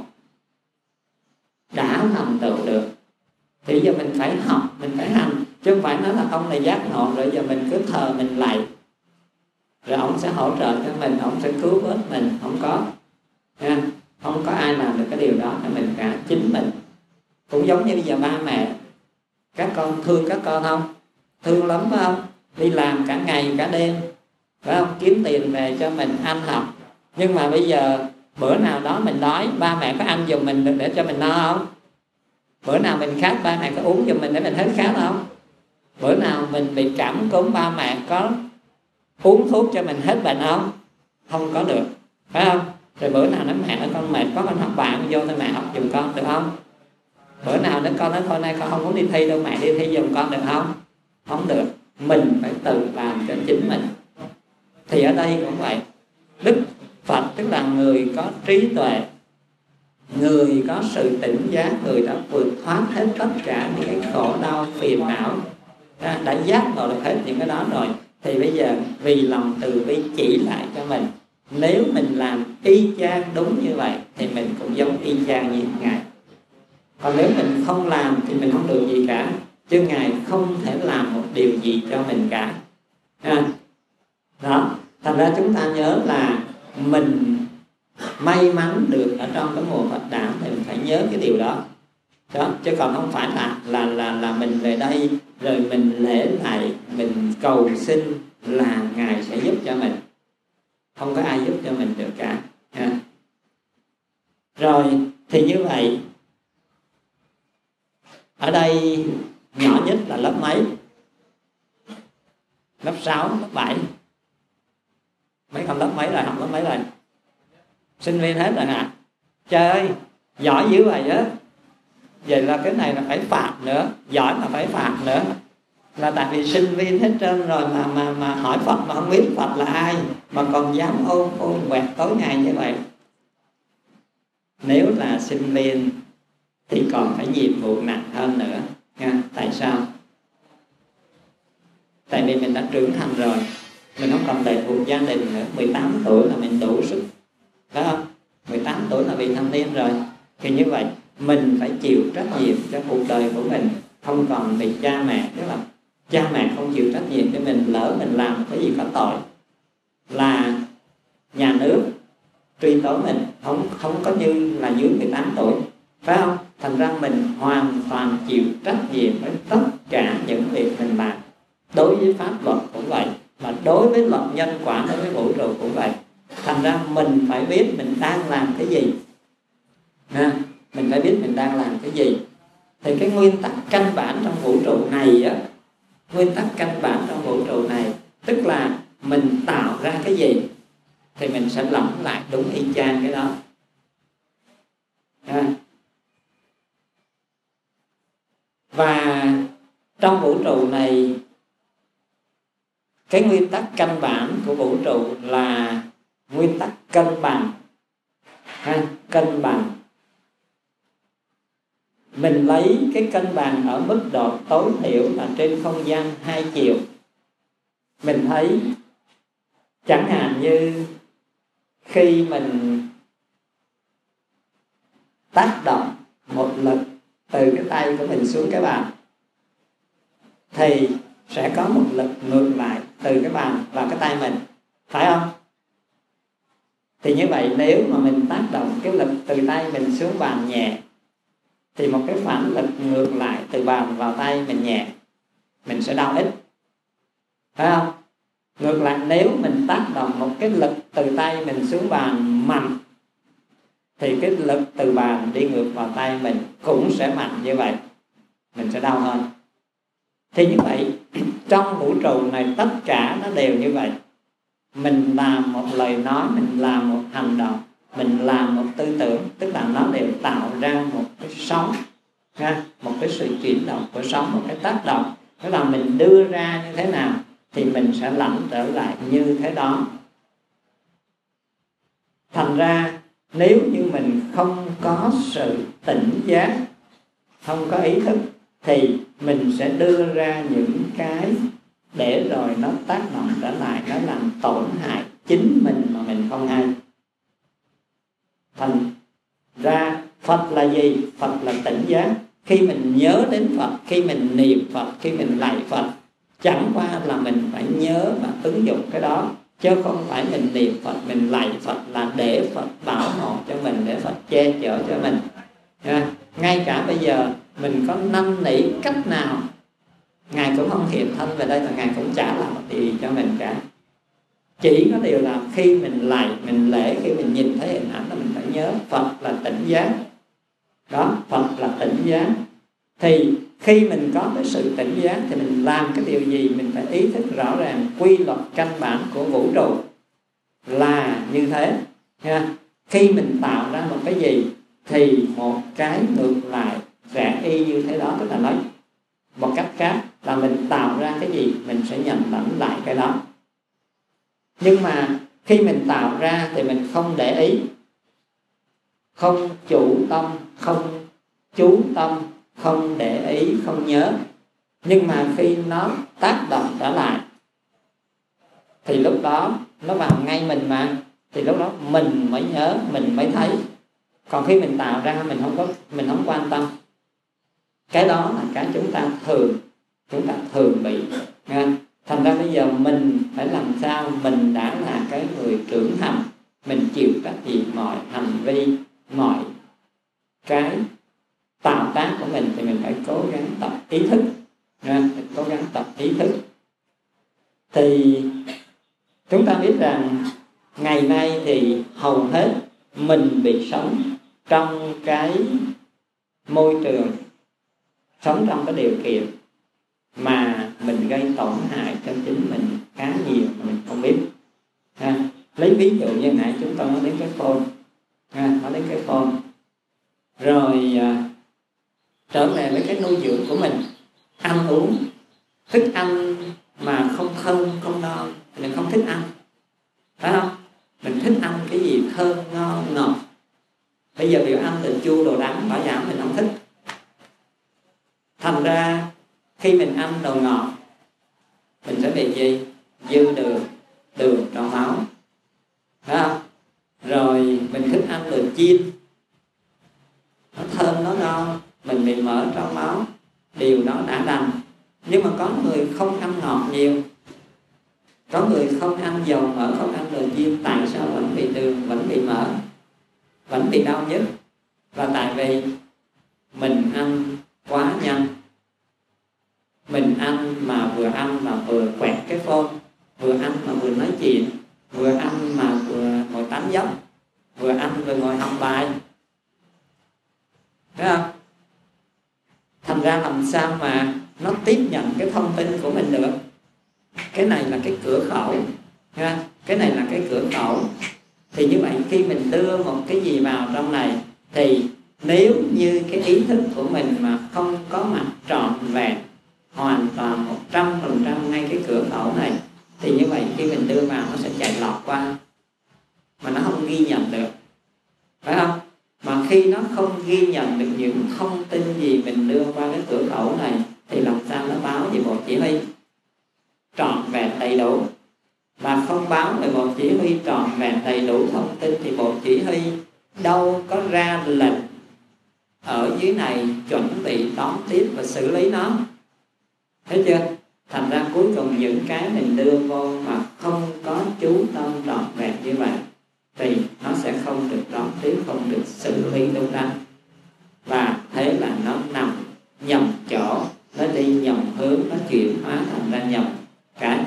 đã thành tựu được. Thì giờ mình phải học, mình phải hành, chứ không phải nói là ông này giác ngộ rồi giờ mình cứ thờ mình lại, rồi ông sẽ hỗ trợ cho mình, ông sẽ cứu vớt mình. Không có nha. Không có ai làm được cái điều đó cho mình cả, chính mình. Cũng giống như bây giờ ba mẹ, các con thương các con không? Thương lắm phải không? Đi làm cả ngày cả đêm phải không? Kiếm tiền về cho mình ăn học. Nhưng mà bây giờ bữa nào đó mình đói, ba mẹ có ăn giùm mình được để cho mình no không? Bữa nào mình khát, ba mẹ có uống giùm mình để mình hết khát không? Bữa nào mình bị cảm cúm, ba mẹ có uống thuốc cho mình hết bệnh không? Không có được, phải không? Rồi bữa nào nói mẹ nói con mệt, có con học bạn vô thôi mẹ học giùm con được không? Bữa nào nói con nói thôi nay con không muốn đi thi đâu, mẹ đi thi giùm con được không? Không được, mình phải tự làm cho chính mình. Thì ở đây cũng vậy, Đức Phật tức là người có trí tuệ, người có sự tỉnh giác, người đã vượt thoát hết tất cả những cái khổ đau phiền não, đã giác ngộ được hết những cái đó rồi. Thì bây giờ vì lòng từ bi chỉ lại cho mình, nếu mình làm y chang đúng như vậy thì mình cũng giống y chang như Ngài. Còn nếu mình không làm thì mình không được gì cả, chứ Ngài không thể làm một điều gì cho mình cả à. Đó, thành ra chúng ta nhớ là mình may mắn được ở trong cái mùa Phật đản thì mình phải nhớ cái điều đó. Đó, chứ còn không phải là là là là mình về đây rồi mình lễ lại, mình cầu xin là Ngài sẽ giúp cho mình. Không có ai giúp cho mình được cả à. Rồi thì như vậy, ở đây nhỏ nhất là lớp mấy? Lớp sáu, lớp bảy. Mấy con lớp mấy rồi, học lớp mấy rồi? Sinh viên hết rồi hả? Trời ơi, giỏi dữ vậy đó. Vậy là cái này là phải phạt nữa, giỏi là phải phạt nữa. Là tại vì sinh viên hết trơn rồi mà mà mà hỏi Phật mà không biết Phật là ai, mà còn dám ôn ôn quẹt tối ngày như vậy. Nếu là sinh viên thì còn phải nhiệm vụ nặng hơn nữa nha. Tại sao? Tại vì mình đã trưởng thành rồi, mình không còn lệ thuộc gia đình nữa. Mười tám tuổi là mình đủ sức, phải không? Mười tám tuổi là vị thành niên rồi. Thì như vậy mình phải chịu trách nhiệm cho cuộc đời của mình, không còn bị cha mẹ, tức là cha mẹ không chịu trách nhiệm cho mình, lỡ mình làm cái gì có tội là nhà nước truy tố mình, không không có như là dưới mười tám tuổi, phải không? Thành ra mình hoàn toàn chịu trách nhiệm với tất cả những việc mình làm. Đối với pháp luật cũng vậy, mà đối với luật nhân quả, đối với vũ trụ cũng vậy. Thành ra mình phải biết mình đang làm cái gì à, mình phải biết mình đang làm cái gì. Thì cái nguyên tắc căn bản trong vũ trụ này á, nguyên tắc căn bản trong vũ trụ này tức là mình tạo ra cái gì thì mình sẽ lặp lại đúng y chang cái đó à. Và trong vũ trụ này, cái nguyên tắc căn bản của vũ trụ là nguyên tắc cân bằng ha, cân bằng. mình lấy cái cân bằng ở mức độ tối thiểu là trên không gian hai chiều. Mình thấy chẳng hạn như khi mình tác động một lực từ cái tay của mình xuống cái bàn, thì sẽ có một lực ngược lại từ cái bàn vào cái tay mình, phải không? Thì như vậy nếu mà mình tác động cái lực từ tay mình xuống bàn nhẹ, thì một cái phản lực ngược lại từ bàn vào tay mình nhẹ, mình sẽ đau ít, phải không? Ngược lại nếu mình tác động một cái lực từ tay mình xuống bàn mạnh, thì cái lực từ bàn đi ngược vào tay mình cũng sẽ mạnh như vậy, mình sẽ đau hơn. Thì như vậy trong vũ trụ này tất cả nó đều như vậy. Mình làm một lời nói, mình làm một hành động, mình làm một tư tưởng, tức là nó đều tạo ra một cái sóng, một cái sự chuyển động của sóng, một cái tác động. Tức là mình đưa ra như thế nào thì mình sẽ lãnh trở lại như thế đó. Thành ra nếu như mình không có sự tỉnh giác, không có ý thức, thì mình sẽ đưa ra những cái để rồi nó tác động trở lại, nó làm tổn hại chính mình mà mình không hay. Thành ra Phật là gì? Phật là tỉnh giác. Khi mình nhớ đến Phật, khi mình niệm Phật, khi mình lạy Phật, chẳng qua là mình phải nhớ và ứng dụng cái đó, chứ không phải mình niệm Phật, mình lạy Phật là để Phật bảo hộ cho mình, để Phật che chở cho mình. À, ngay cả bây giờ mình có năn nỉ cách nào, Ngài cũng không hiện thân về đây và Ngài cũng chả làm một điều gì cho mình cả. Chỉ có điều là khi mình lạy, mình lễ, khi mình nhìn thấy hình ảnh là mình phải nhớ Phật là tỉnh giác. Đó, Phật là tỉnh giác. Thì khi mình có cái sự tỉnh giác thì mình làm cái điều gì mình phải ý thức rõ ràng quy luật căn bản của vũ trụ là như thế. Khi mình tạo ra một cái gì thì một cái ngược lại sẽ y như thế đó. Tức là nói một cách khác là mình tạo ra cái gì mình sẽ nhận lãnh lại cái đó. Nhưng mà khi mình tạo ra thì mình không để ý, không chủ tâm, không chú tâm, không để ý, không nhớ. Nhưng mà khi nó tác động trở lại thì lúc đó nó vào ngay mình mà, thì lúc đó mình mới nhớ, mình mới thấy. Còn khi mình tạo ra mình không có, mình không quan tâm. Cái đó là cái chúng ta thường chúng ta thường bị. Thành ra bây giờ mình phải làm sao mình đã là cái người trưởng thành, mình chịu trách nhiệm mọi hành vi, mọi cái tạo tác của mình, thì mình phải cố gắng tập ý thức, mình cố gắng tập ý thức. Thì chúng ta biết rằng ngày nay thì hầu hết mình bị sống trong cái môi trường, sống trong cái điều kiện mà mình gây tổn hại cho chính mình khá nhiều mà mình không biết. À, lấy ví dụ như nãy chúng tôi nói đến cái phone, à, nói đến cái phone, rồi à, trở về với cái nuôi dưỡng của mình, ăn uống, thức ăn mà không thơm không ngon thì mình không thích ăn, phải không? Mình thích ăn cái gì thơm ngon ngọt. Bây giờ biểu ăn đồ chua đồ đắng bảo giảm mình không thích. Thành ra khi mình ăn đồ ngọt mình sẽ bị gì? Dư đường, đường trong máu, phải không? Rồi mình thích ăn đồ chiên, nó thơm nó ngon, mình bị mỡ trong máu, điều đó đã đành. Nhưng mà có người không ăn ngọt nhiều, có người không ăn dầu mỡ, không ăn đồ chiên, tại sao vẫn bị đường, vẫn bị mỡ, vẫn bị đau nhức? Và tại vì mình ăn quá nhanh. Mình ăn mà vừa ăn mà vừa quẹt cái phone, vừa ăn mà vừa nói chuyện, vừa ăn mà vừa ngồi tán dốc, vừa ăn vừa ngồi học bài, thấy không? Thành ra làm sao mà nó tiếp nhận cái thông tin của mình được? Cái này là cái cửa khẩu, cái này là cái cửa khẩu. Thì như vậy khi mình đưa một cái gì vào trong này, thì nếu như cái ý thức của mình mà không có mặt trọn vẹn, hoàn toàn một trăm phần trăm ngay cái cửa khẩu này, thì như vậy khi mình đưa vào nó sẽ chạy lọt qua mà nó không ghi nhận được, phải không? Mà Mà khi nó không ghi nhận được những thông tin gì mình đưa qua cái cửa khẩu này thì làm sao nó báo về bộ chỉ huy trọn vẹn đầy đủ. Mà không báo về bộ chỉ huy trọn vẹn đầy đủ thông tin thì bộ chỉ huy đâu có ra lệnh ở dưới này chuẩn bị đón tiếp và xử lý nó. Thấy chưa? Thành ra cuối cùng những cái mình đưa vô mà không có chú tâm trọn vẹn như vậy thì nó sẽ không được đón tiếp, không được xử lý đúng đắn. Và thế là nó nằm nhầm chỗ, nó đi nhầm hướng, nó chuyển hóa thành ra nhầm cái.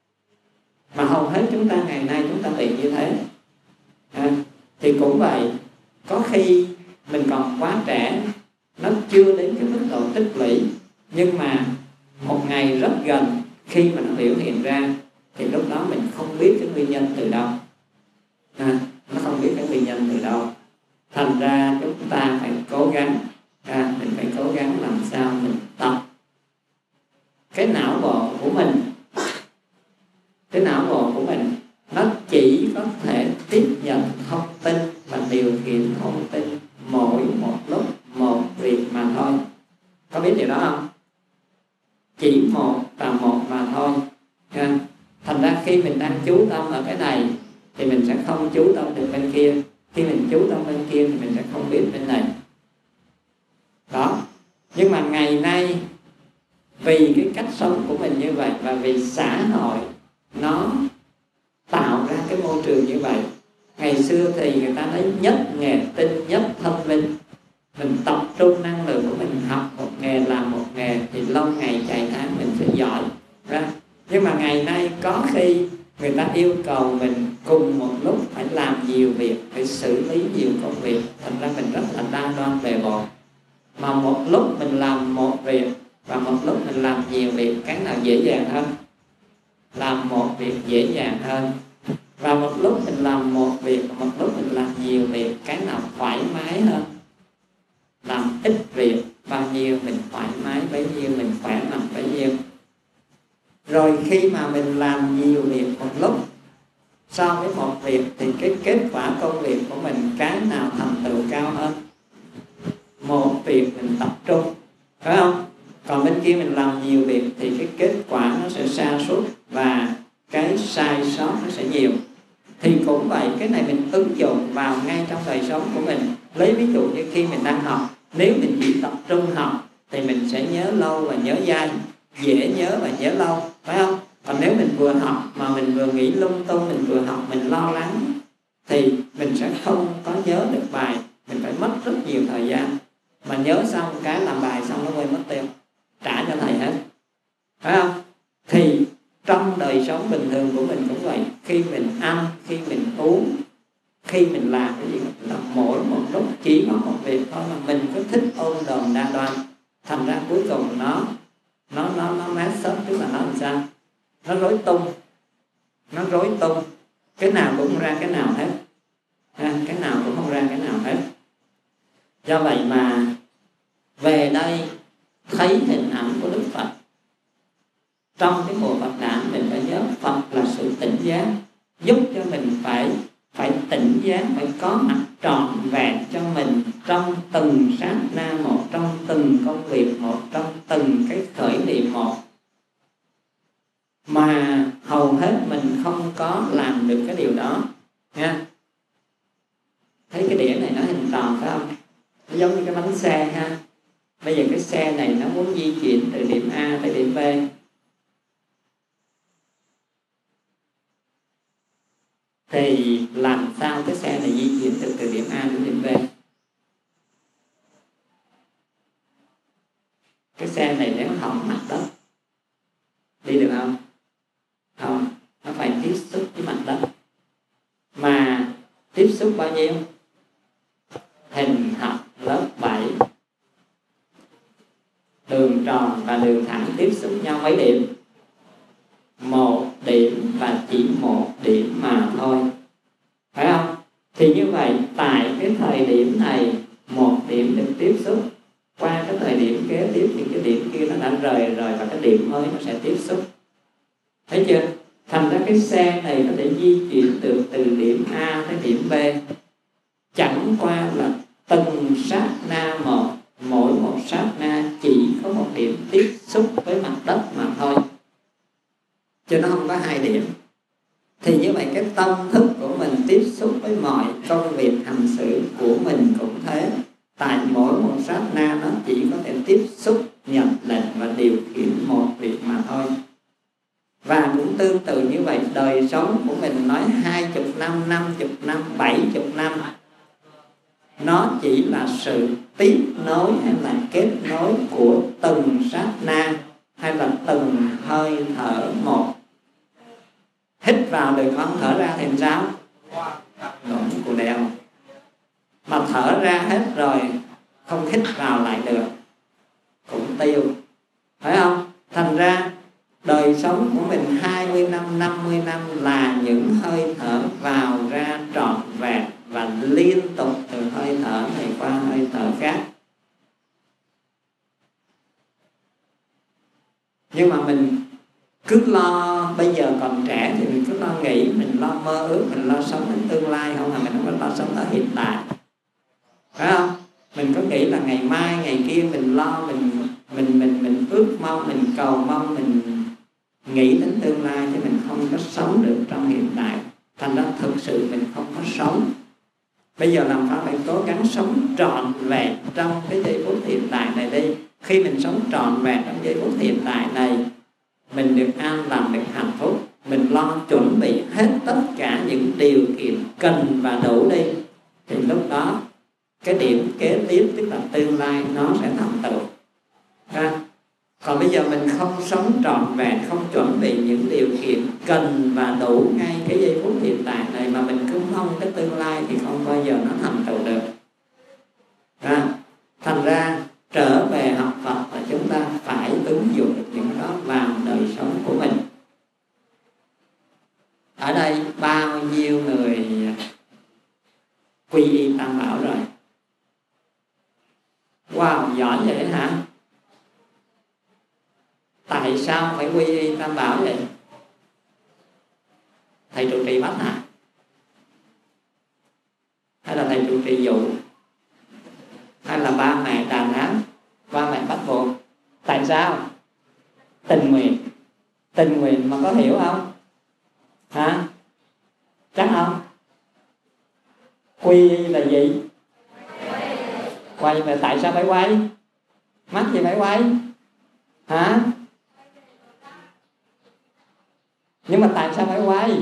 Mà hầu hết chúng ta ngày nay chúng ta bị như thế. À, thì cũng vậy, có khi mình còn quá trẻ, nó chưa đến cái mức độ tích lũy, nhưng mà một ngày rất gần khi mà nó biểu hiện ra thì lúc đó mình không biết cái nguyên nhân từ đâu. À, nó không biết cái nguyên nhân từ đâu. Thành ra chúng ta phải cố gắng, à, mình phải cố gắng làm sao mình tập cái não bộ của mình. Cái não bộ của mình nó chỉ có thể tiếp nhận thông tin và điều khiển thông tin mỗi một lúc một việc mà thôi. Có biết điều đó không? Chỉ một và một mà thôi. À, thành ra khi mình đang chú tâm ở cái này thì mình sẽ không chú tâm được bên kia. Khi mình chú tâm bên kia thì mình sẽ không biết bên này. Đó. Nhưng mà ngày nay vì cái cách sống của mình như vậy và vì xã hội nó tạo ra cái môi trường như vậy. Ngày xưa thì người ta nói nhất nghề tinh, nhất thông minh. Mình tập trung năng lượng của mình học một nghề, làm một nghề thì lâu ngày chạy tháng mình sẽ giỏi ra. Nhưng mà ngày nay có khi người ta yêu cầu mình cùng một lúc phải làm nhiều việc, phải xử lý nhiều công việc. Thành ra mình rất là đa đoan bề bộn. Mà một lúc mình làm một việc và một lúc mình làm nhiều việc, cái nào dễ dàng hơn? Làm một việc dễ dàng hơn. Và một lúc mình làm một việc và một lúc mình làm nhiều việc, cái nào thoải mái hơn? Làm ít việc bao nhiêu mình thoải mái bấy nhiêu, mình khỏe mạnh bấy nhiêu. Rồi khi mà mình làm nhiều việc một lúc so với một việc thì cái kết quả công việc của mình cái nào thành tựu cao hơn? Một việc mình tập trung, phải không? Còn bên kia mình làm nhiều việc thì cái kết quả nó sẽ sa sút và cái sai sót nó sẽ nhiều. Thì cũng vậy, cái này mình ứng dụng vào ngay trong đời sống của mình. Lấy ví dụ như khi mình đang học, nếu mình chỉ tập trung học thì mình sẽ nhớ lâu và nhớ dai, dễ nhớ và nhớ lâu, phải không? Còn nếu mình vừa học mà mình vừa nghĩ lung tung, mình vừa học mình lo lắng thì mình sẽ không có nhớ được bài, mình phải mất rất nhiều thời gian. Mà nhớ xong cái làm bài xong nó quên mất tiêu, trả cho thầy hết, phải không? Thì trong đời sống bình thường của mình cũng vậy. Khi mình ăn, khi mình uống, khi mình làm cái gì mình làm mỗi một lúc chỉ có một việc thôi, mà mình cứ thích ôm đồm đa đoan. Thành ra cuối cùng nó nó nó nó mess up, tức là nó làm sao? Nó rối tung, nó rối tung, cái nào cũng không ra cái nào hết, à, cái nào cũng không ra cái nào hết. Do vậy mà về đây thấy hình ảnh của Đức Phật trong cái mùa Phật đản, mình phải nhớ Phật là sự tỉnh giác, giúp cho mình phải phải tỉnh giác, phải có mặt trọn vẹn cho mình trong từng sát na một, trong từng công việc một, trong từng cái khởi niệm một. Mà hầu hết mình không có làm được cái điều đó nha. Thấy cái đĩa này nó hình tròn phải không? Nó giống như cái bánh xe ha. Bây giờ cái xe này nó muốn di chuyển từ điểm A tới điểm B. Thì làm sao cái xe này di chuyển từ, từ điểm A đến điểm B? Cái xe này nếu hỏng mặt đất đi được không? Không, nó phải tiếp xúc với mặt đất. Mà tiếp xúc bao nhiêu? Hình học lớp bảy, đường tròn và đường thẳng tiếp xúc nhau mấy điểm? Một điểm và chỉ một điểm mà thôi, phải không? Thì như vậy tại cái thời điểm này một điểm được tiếp xúc, qua cái thời điểm kế tiếp thì cái điểm kia nó đã rời rồi và cái điểm mới nó sẽ tiếp xúc. Thấy chưa? Thành ra cái xe này có thể di chuyển được từ điểm A tới điểm B, chẳng qua là từng sát na một, mỗi một sát na chỉ có một điểm tiếp xúc với mặt đất mà thôi, chứ nó không có hai điểm. Thì như vậy cái tâm thức của mình tiếp xúc với mọi công việc hành xử của mình cũng thế. Tại mỗi một sát na nó chỉ có thể tiếp xúc, nhận lệnh và điều khiển một việc mà thôi. Và cũng tương tự như vậy, đời sống của mình nói hai chục năm, năm chục năm, bảy chục năm, nó chỉ là sự tiếp nối hay là kết nối của từng sát na hay là từng hơi thở một. Hít vào được không, thở ra thì sao? Đổ cù đeo. Mà thở ra hết rồi, không hít vào lại được, cũng tiêu, phải không? Thành ra đời sống của mình hai mươi năm, năm mươi năm là những hơi thở vào ra trọn vẹn và liên tục từ hơi thở này qua hơi thở khác. Nhưng mà mình cứ lo, bây giờ còn trẻ thì mình cứ lo nghĩ, mình lo mơ ước, mình lo sống đến tương lai không, mà mình không có lo sống ở hiện tại, phải không? Mình có nghĩ là ngày mai, ngày kia mình lo, mình mình mình mình ước mong, mình cầu mong, mình nghĩ đến tương lai, thì mình không có sống được trong hiện tại. Thành ra thực sự mình không có sống. Bây giờ làm Pháp phải cố gắng sống trọn vẹn trong cái giây phút hiện tại này đi. Khi mình sống trọn vẹn trong giây phút hiện tại này, mình được an lành, được hạnh phúc, mình lo chuẩn bị hết tất cả những điều kiện cần và đủ đi, thì lúc đó cái điểm kế tiếp, tức là tương lai, nó sẽ thành tựu. À, còn bây giờ mình không sống trọn vẹn, không chuẩn bị những điều kiện cần và đủ ngay cái giây phút hiện tại này, mà mình cứ mong cái tương lai, thì không bao giờ nó thành tựu được. À, thành ra trở về học Phật là chúng ta phải ứng dụng được những đó vào đời sống của mình. Ở đây bao nhiêu người quy y Tam Bảo rồi? Wow, giỏi vậy hả? Tại sao phải quy y Tam Bảo vậy? Thầy trụ trì bắt hả? Hay là thầy trụ trì dụ? Hay là ba mẹ đàn áp, ba mẹ bắt buộc? Tại sao? Tình nguyện. Tình nguyện mà có hiểu không? Hả? Chắc không? Quy y là gì? Quay về. Tại sao phải quay? Mắc gì phải quay? Hả? Nhưng mà tại sao phải quay?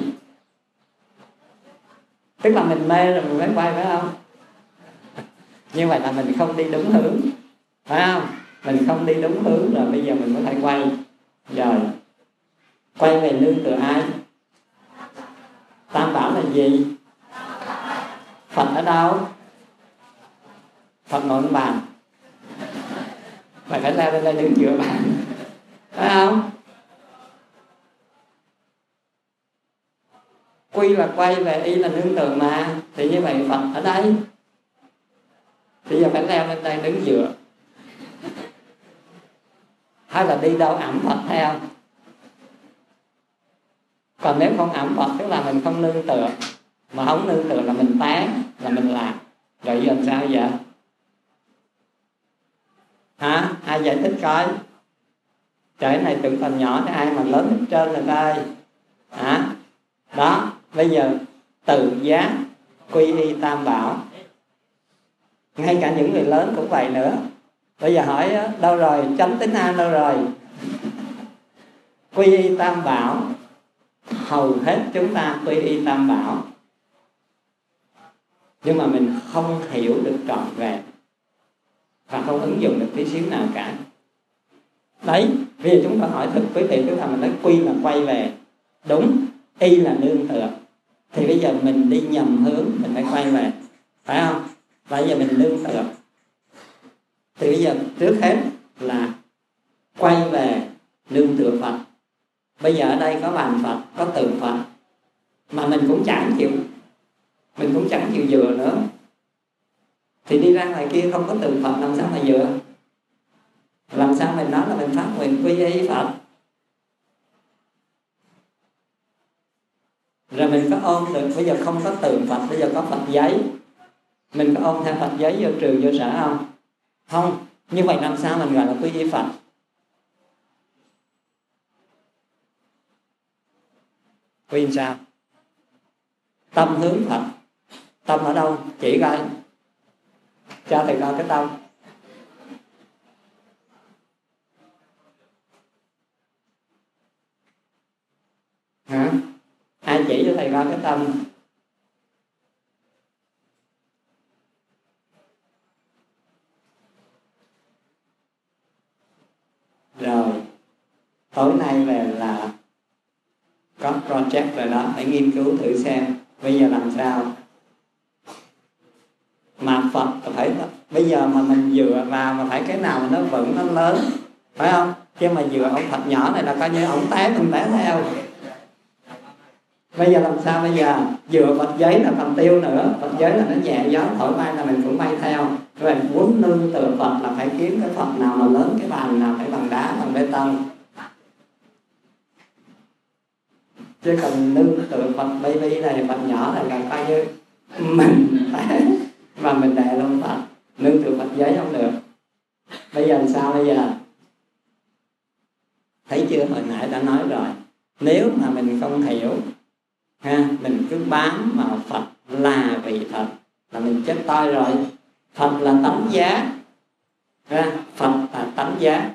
Tức là mình mê rồi mình phải quay, phải không? Như vậy là mình không đi đúng hướng, phải không? Mình không đi đúng hướng rồi, bây giờ mình có thể quay. Rồi quay về nương tựa ai? Tam Bảo là gì? Phật ở đâu? Phật ngồi trên bàn, mày phải leo lên đây đứng giữa bàn, phải không? Quy là quay về, y là nương tựa mà. Thì như vậy Phật ở đây, bây giờ phải leo lên đây đứng dựa. Hay là đi đâu ẵm Phật theo. Còn nếu không ẵm Phật, tức là mình không nương tựa. Mà không nương tựa là mình tán, là mình làm. Rồi giờ làm sao vậy? Hả? Ai giải thích coi? Trời này tưởng còn nhỏ thì ai mà lớn hết trơn rồi đây. Hả? Đó, bây giờ tự giác quy y Tam Bảo. Ngay cả những người lớn cũng vậy nữa. Bây giờ hỏi đâu rồi, chánh tín an đâu rồi? Quy y Tam Bảo, hầu hết chúng ta quy y Tam Bảo, nhưng mà mình không hiểu được trọn vẹn và không ứng dụng được tí xíu nào cả. Đấy, bây giờ chúng ta hỏi thực quý vị, chúng ta mình nói quy là quay về, đúng, y là nương tựa. Thì bây giờ mình đi nhầm hướng, mình phải quay về, phải không? Và bây giờ mình nương tựa. Thì bây giờ trước hết là quay về nương tựa Phật. Bây giờ ở đây có bàn Phật, có tượng Phật, mà mình cũng chẳng chịu, mình cũng chẳng chịu dựa nữa. Thì đi ra ngoài kia không có tượng Phật làm sao mà dựa? Làm sao mình nói là mình phát nguyện quy y Phật? Rồi mình có ôm được, bây giờ không có tượng Phật, bây giờ có Phật giấy. Mình có ôm theo Phật giấy vô trường vô sở không? Không. Như vậy làm sao mình gọi là quy y Phật? Quy y sao? Tâm hướng Phật. Tâm ở đâu? Chỉ coi. Cho thầy coi cái tâm. Hả? Ai chỉ cho thầy coi cái tâm? Rồi tối nay về là có project rồi đó, phải nghiên cứu thử xem bây giờ làm sao mà Phật phải, bây giờ mà mình dựa vào mà phải cái nào mà nó vững, nó lớn, phải không? Chứ mà dựa ông Phật nhỏ này là coi như ông té mình té theo. Bây giờ làm sao? Bây giờ dựa Phật giấy là phần tiêu nữa. Phật giấy là nó nhẹ gió thổi bay là mình cũng bay theo. Rồi muốn nương tựa Phật là phải kiếm cái Phật nào mà lớn, cái bàn nào phải bằng đá, bằng bê tông. Chứ còn nương tựa Phật baby này, Phật nhỏ này là coi như mình té và mình đè lên Phật. Nương tựa Phật giấy không được. Bây giờ làm sao bây giờ? Thấy chưa, hồi nãy đã nói rồi, nếu mà mình không hiểu ha, mình cứ bám vào Phật là vì Phật là mình chết toi rồi. Phật là tánh giá ha, Phật là tánh giá.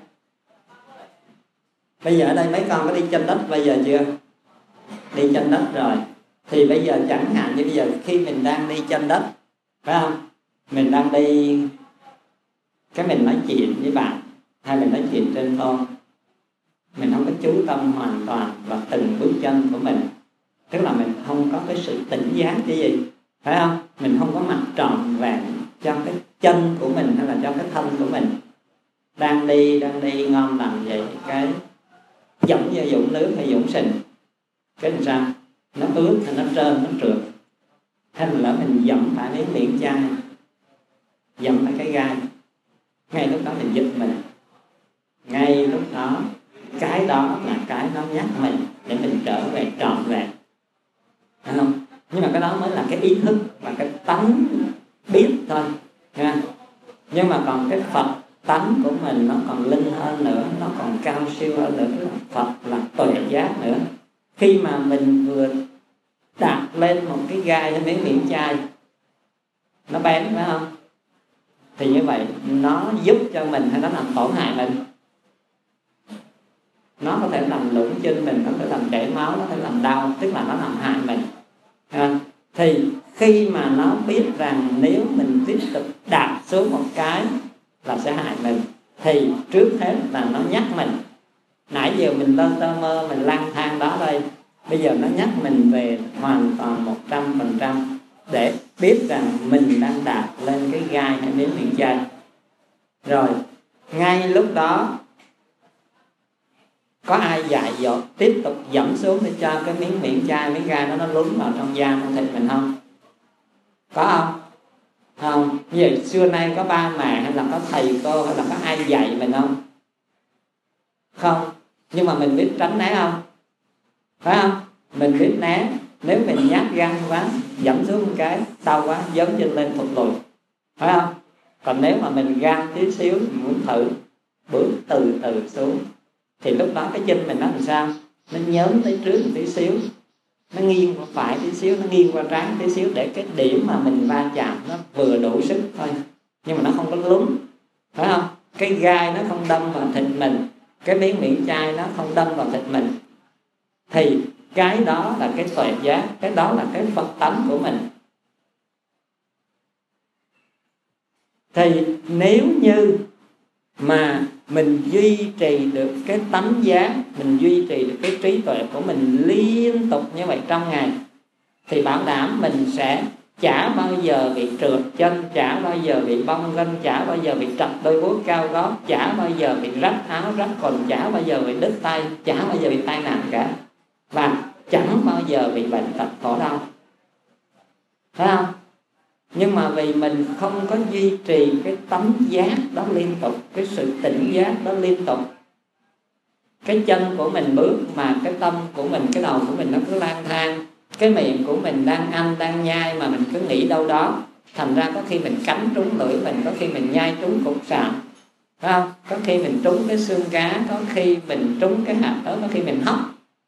Bây giờ ở đây mấy con có đi trên đất bây giờ chưa? Đi trên đất rồi. Thì bây giờ chẳng hạn như bây giờ khi mình đang đi trên đất, phải không? Mình đang đi, cái mình nói chuyện với bạn hay mình nói chuyện trên phone, mình không có chú tâm hoàn toàn vào từng bước chân của mình. Tức là mình không có cái sự tỉnh giác cái gì, phải không? Mình không có mặt trọn vẹn cho cái chân của mình hay là cho cái thân của mình. Đang đi, đang đi ngon lành vậy, cái giống như dũng nước hay dũng sình, cái làm sao? Nó ướt hay nó trơn, nó trượt, hay là lỡ mình dẫm phải miếng miệng chai, dẫm phải cái gai, ngay lúc đó mình giật mình. Ngay lúc đó cái đó là cái nó nhắc mình để mình trở về trọn vẹn, phải không? Nhưng mà cái đó mới là cái ý thức và cái tánh biết thôi nha. Nhưng mà còn cái Phật tánh của mình nó còn linh hơn nữa, nó còn cao siêu hơn nữa. Phật là tuệ giác nữa. Khi mà mình vừa đặt lên một cái gai hay miếng miệng chai, nó bén, phải không? Thì như vậy nó giúp cho mình hay nó làm tổn hại mình? Nó có thể làm lũng chân mình, nó có thể làm chảy máu, nó có thể làm đau, tức là nó làm hại mình. À, thì khi mà nó biết rằng nếu mình tiếp tục đạp xuống một cái là sẽ hại mình, thì trước hết là nó nhắc mình. Nãy giờ mình lơ tơ mơ, mình lang thang đó đây, bây giờ nó nhắc mình về hoàn toàn một trăm phần trăm để biết rằng mình đang đạp lên cái gai hay miếng miệng chai. Rồi ngay lúc đó có ai dạy dỗ tiếp tục dẫm xuống để cho cái miếng miệng chai, miếng gai đó nó lún vào trong da, trong thịt mình không? Có không? Không. Như vậy xưa nay có ba mẹ hay là có thầy cô hay là có ai dạy mình không? Không. Nhưng mà mình biết tránh né không? Phải không? Mình biết né. Nếu mình nhát gan quá, dẫm xuống một cái đau quá, giớn chân lên thụt lùi, phải không? Còn nếu mà mình gan tí xíu, mình muốn thử bước từ từ xuống, thì lúc đó cái chân mình nó làm sao? Nó nhớn tới trước một tí xíu, nó nghiêng qua phải tí xíu, nó nghiêng qua trái tí xíu, để cái điểm mà mình va chạm nó vừa đủ sức thôi, nhưng mà nó không có lún, phải không? Cái gai nó không đâm vào thịt mình, cái miếng miệng chai nó không đâm vào thịt mình. Thì cái đó là cái tuệ giác, cái đó là cái Phật tánh của mình. Thì nếu như mà mình duy trì được cái tánh giác, mình duy trì được cái trí tuệ của mình liên tục như vậy trong ngày, thì bảo đảm mình sẽ chả bao giờ bị trượt chân, chả bao giờ bị bong gân, chả bao giờ bị trật đôi guốc cao gót, chả bao giờ bị rách áo rách quần, chả bao giờ bị đứt tay, chả bao giờ bị tai nạn cả, và chẳng bao giờ bị bệnh tật khổ đau, phải không? Nhưng mà vì mình không có duy trì cái tánh giác đó liên tục, cái sự tỉnh giác đó liên tục, cái chân của mình bước mà cái tâm của mình, cái đầu của mình nó cứ lang thang, cái miệng của mình đang ăn, đang nhai mà mình cứ nghĩ đâu đó, thành ra có khi mình cắn trúng lưỡi mình, có khi mình nhai trúng cục sạm, phải không? Có khi mình trúng cái xương cá, có khi mình trúng cái hạt ớt, có khi mình hóc.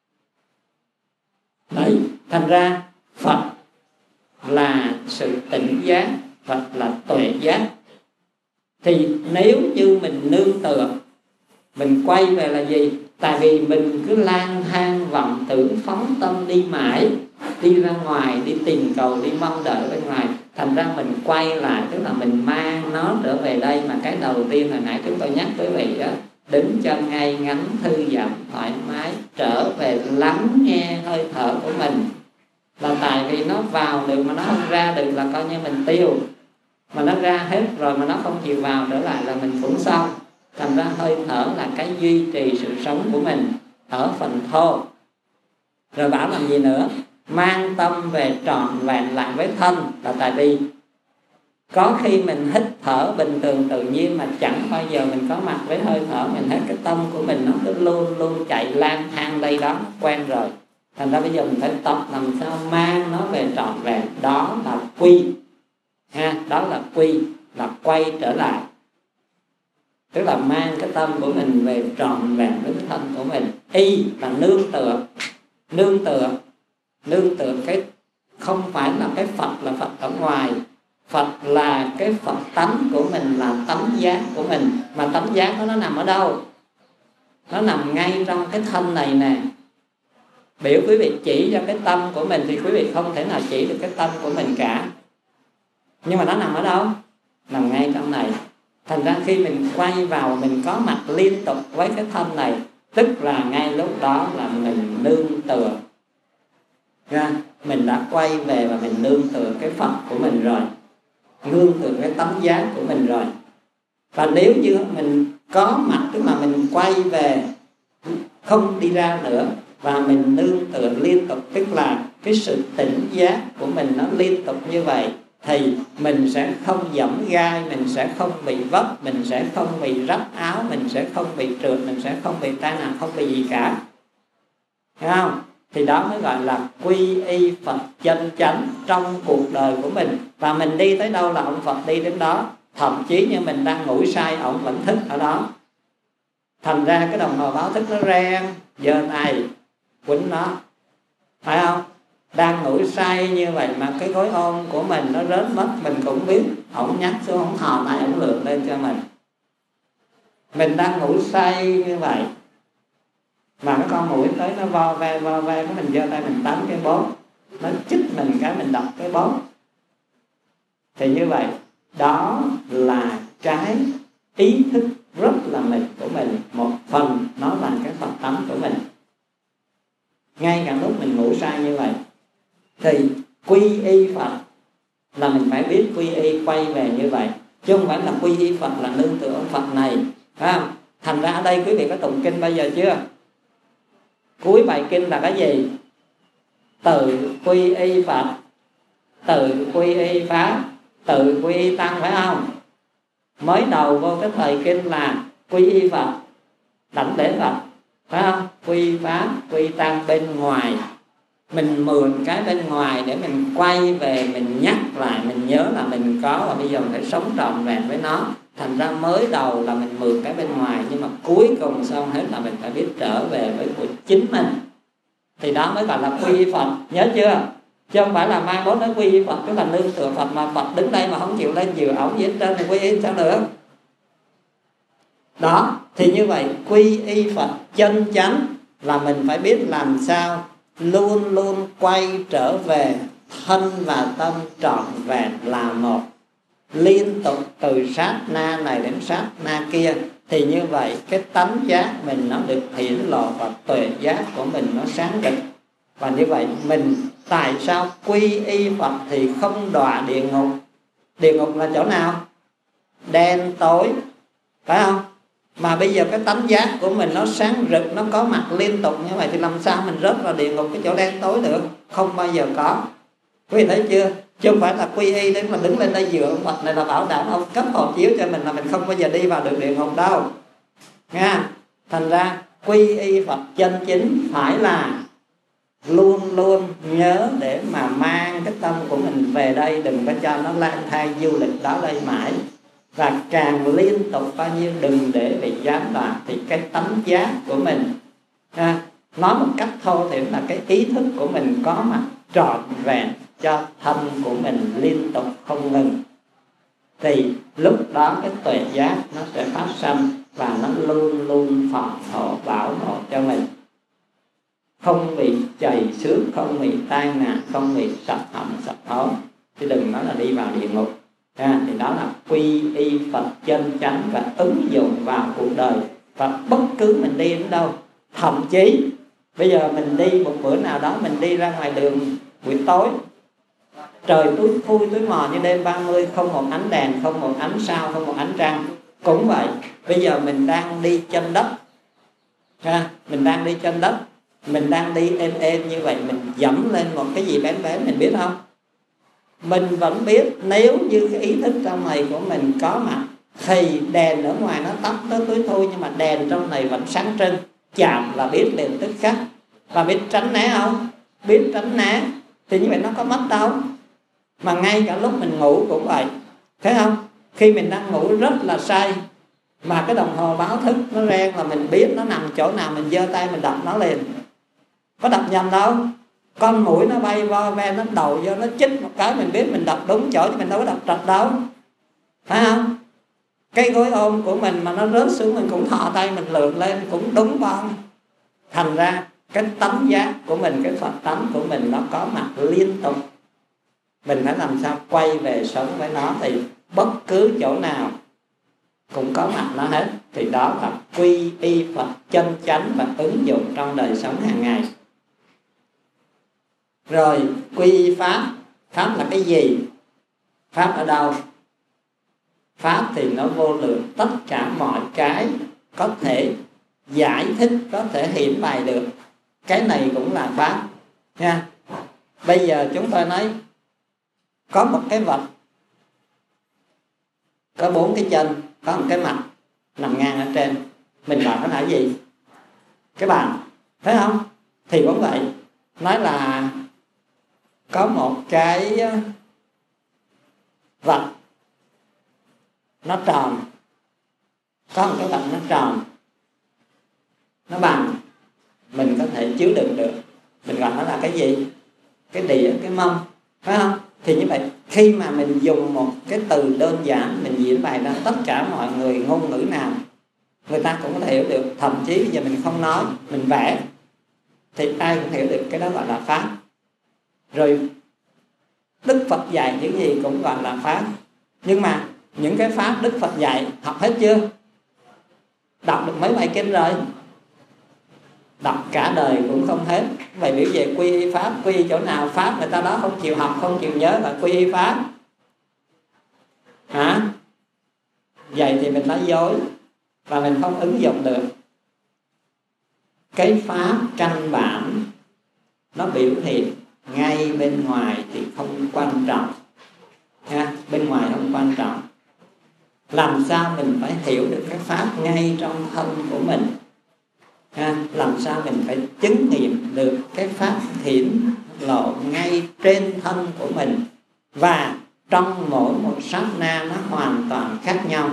Đấy, thành ra Phật là sự tỉnh giác, Phật là tuệ giác. Thì nếu như mình nương tựa, mình quay về là gì? Tại vì mình cứ lang thang vọng tưởng phóng tâm đi mãi, đi ra ngoài, đi tìm cầu, đi mong đợi bên ngoài. Thành ra mình quay lại, tức là mình mang nó trở về đây. Mà cái đầu tiên hồi nãy chúng tôi nhắc quý vị đó, đứng chân ngay ngắn, thư giãn, thoải mái, trở về lắng nghe hơi thở của mình. Là tại vì nó vào được mà nó không ra được là coi như mình tiêu. Mà nó ra hết rồi mà nó không chịu vào trở lại là mình cũng xong. Thành ra hơi thở là cái duy trì sự sống của mình ở phần thô. Rồi bảo làm gì nữa? Mang tâm về trọn vẹn lại với thân. Là tại vì có khi mình hít thở bình thường tự nhiên mà chẳng bao giờ mình có mặt với hơi thở. Mình thấy cái tâm của mình nó cứ luôn luôn chạy lang thang đây đó, quen rồi. Thành ra bây giờ mình phải tập làm sao mang nó về trọn vẹn. Đó là quy ha, đó là quy, là quay trở lại. Tức là mang cái tâm của mình về trọn vẹn với cái thân của mình. Y là nương tựa. Nương tựa Nương tựa cái không phải là cái Phật là Phật ở ngoài. Phật là cái Phật tánh của mình, là tánh giác của mình. Mà tánh giác đó nó nằm ở đâu? Nó nằm ngay trong cái thân này nè. Biểu quý vị chỉ cho cái tâm của mình thì quý vị không thể nào chỉ được cái tâm của mình cả. Nhưng mà nó nằm ở đâu? Nằm ngay trong này. Thành ra khi mình quay vào, mình có mặt liên tục với cái thân này, tức là ngay lúc đó là mình nương tựa. Mình đã quay về và mình nương tựa cái Phật của mình rồi, nương tựa cái tánh giác của mình rồi. Và nếu như mình có mặt, tức là mình quay về, không đi ra nữa, và mình nương tựa liên tục, tức là cái sự tỉnh giác của mình nó liên tục như vậy, thì mình sẽ không giẫm gai, mình sẽ không bị vấp, mình sẽ không bị rách áo, mình sẽ không bị trượt, mình sẽ không bị tai nạn, không bị gì cả. Thấy không? Thì đó mới gọi là quy y Phật chân chánh trong cuộc đời của mình. Và mình đi tới đâu là ông Phật đi đến đó. Thậm chí như mình đang ngủ say, ông vẫn thức ở đó. Thành ra cái đồng hồ báo thức nó reng, giờ này quýnh nó, phải không? Đang ngủ say như vậy mà cái gối ôm của mình nó rớt mất, mình cũng biết. Ổng nhắc xuống, ổng hò lại, ổng lượn lên cho mình. Mình đang ngủ say như vậy mà cái con mũi tới nó vo ve vo ve, cái mình giơ tay mình đánh cái bóp, nó chích mình cái mình đập cái bóp. Thì như vậy đó là cái ý thức rất là mình của mình. Một phần nó là cái Phật tánh của mình. Ngay cả lúc mình ngủ say như vậy thì quy y Phật là mình phải biết quy y quay về như vậy, chứ không phải là quy y Phật là nương tựa ông Phật này, phải không? Thành ra ở đây quý vị có tụng kinh bao giờ chưa? Cuối bài kinh là cái gì? Tự quy y Phật, tự quy y Pháp, tự quy y Tăng, phải không? Mới đầu vô cái thời kinh là quy y Phật, đảnh lễ Phật, phải không? Quy Pháp, quy Tăng bên ngoài. Mình mượn cái bên ngoài để mình quay về, mình nhắc lại, mình nhớ là mình có, và bây giờ mình phải sống trọn vẹn với nó. Thành ra mới đầu là mình mượn cái bên ngoài, nhưng mà cuối cùng xong hết là mình phải biết trở về với của chính mình. Thì đó mới gọi là quy y Phật, nhớ chưa? Chứ không phải là mai mốt nói quy y Phật tức là nương tựa Phật, mà Phật đứng đây mà không chịu lên giường ổng gì hết trơn thì quy y sao được? Đó, thì như vậy quy y Phật chân chánh là mình phải biết làm sao luôn luôn quay trở về thân và tâm trọn vẹn là một, liên tục từ sát na này đến sát na kia. Thì như vậy cái tánh giác mình nó được hiển lộ và tuệ giác của mình nó sáng rực. Và như vậy mình tại sao quy y Phật thì không đọa địa ngục? Địa ngục là chỗ nào? Đen tối, phải không? Mà bây giờ cái tánh giác của mình nó sáng rực, nó có mặt liên tục như vậy thì làm sao mình rớt vào địa ngục, cái chỗ đen tối được? Không bao giờ có. Quý vị thấy chưa? Chứ không phải là quy y để mà đứng lên đây dựa ông Phật này là bảo đảm ông cấp hộ chiếu cho mình là mình không bao giờ đi vào được địa ngục đâu nha. Thành ra quy y Phật chân chính phải là luôn luôn nhớ để mà mang cái tâm của mình về đây, đừng có cho nó lang thang du lịch đó đây mãi. Và càng liên tục bao nhiêu đừng để bị gián đoạn, thì cái tánh giác của mình, ha, nói một cách thô thì là cái ý thức của mình có mặt trọn vẹn cho thân của mình liên tục không ngừng, thì lúc đó cái tuệ giác nó sẽ phát sinh và nó luôn luôn phòng hộ bảo hộ cho mình, không bị chày xước, không bị tai nạn, không bị sập hầm sập hố. Chứ đừng nói là đi vào địa ngục. À, thì đó là quy y Phật chân chánh và ứng dụng vào cuộc đời. Và bất cứ mình đi đến đâu, thậm chí bây giờ mình đi một bữa nào đó, mình đi ra ngoài đường buổi tối, trời tối thui tối mò như đêm ba mươi, không một ánh đèn, không một ánh sao, không một ánh trăng. Cũng vậy, bây giờ mình đang đi trên đất, à, mình đang đi trên đất, mình đang đi êm êm như vậy, mình dẫm lên một cái gì bén bén, mình biết không? Mình vẫn biết nếu như cái ý thức trong này của mình có mặt, thì đèn ở ngoài nó tắt nó tối thui, nhưng mà đèn trong này vẫn sáng trưng, chạm là biết liền tức khắc. Và biết tránh né không? Biết tránh né. Thì như vậy nó có mất đâu. Mà ngay cả lúc mình ngủ cũng vậy, thấy không? Khi mình đang ngủ rất là say, mà cái đồng hồ báo thức nó reng là mình biết nó nằm chỗ nào, mình giơ tay mình đập nó liền. Có đập nhầm đâu. Con mũi nó bay vo ve, nó đầu vô nó chích một cái, mình biết mình đập đúng chỗ, chứ mình đâu có đập trật đâu, phải không? Cái gối ôm của mình mà nó rớt xuống, mình cũng thò tay mình lượn lên cũng đúng không? Thành ra cái tánh giác của mình, cái Phật tánh của mình nó có mặt liên tục. Mình phải làm sao quay về sống với nó, thì bất cứ chỗ nào cũng có mặt nó hết. Thì đó là quy y Phật chân chánh và ứng dụng trong đời sống hàng ngày. Rồi quy y Pháp. Pháp là cái gì? Pháp ở đâu? Pháp thì nó vô lượng, tất cả mọi cái có thể giải thích, có thể hiển bày được. Cái này cũng là Pháp nha. Bây giờ chúng tôi nói có một cái vật có bốn cái chân, có một cái mặt nằm ngang ở trên, mình bảo nó là cái gì? Cái bàn, thấy không? Thì cũng vậy, nói là có một cái vật nó tròn, có một cái vật nó tròn, nó bằng, mình có thể chứa đựng được, mình gọi nó là cái gì? Cái đĩa, cái mâm, phải không? Thì như vậy, khi mà mình dùng một cái từ đơn giản, mình diễn bày ra, tất cả mọi người ngôn ngữ nào người ta cũng có thể hiểu được. Thậm chí bây giờ mình không nói, mình vẽ thì ai cũng hiểu được, cái đó gọi là Pháp. Rồi Đức Phật dạy những gì cũng gọi là Pháp. Nhưng mà những cái Pháp Đức Phật dạy học hết chưa? Đọc được mấy bài kinh rồi? Đọc cả đời cũng không hết. Vậy biểu về quy y Pháp, quy y chỗ nào? Pháp người ta đó không chịu học, không chịu nhớ là quy y Pháp hả? Vậy thì mình nói dối và mình không ứng dụng được. Cái Pháp căn bản nó biểu hiện ngay bên ngoài thì không quan trọng ha. Bên ngoài không quan trọng. Làm sao mình phải hiểu được cái Pháp ngay trong thân của mình ha. Làm sao mình phải chứng nghiệm được cái Pháp hiển lộ ngay trên thân của mình. Và trong mỗi một sát na nó hoàn toàn khác nhau.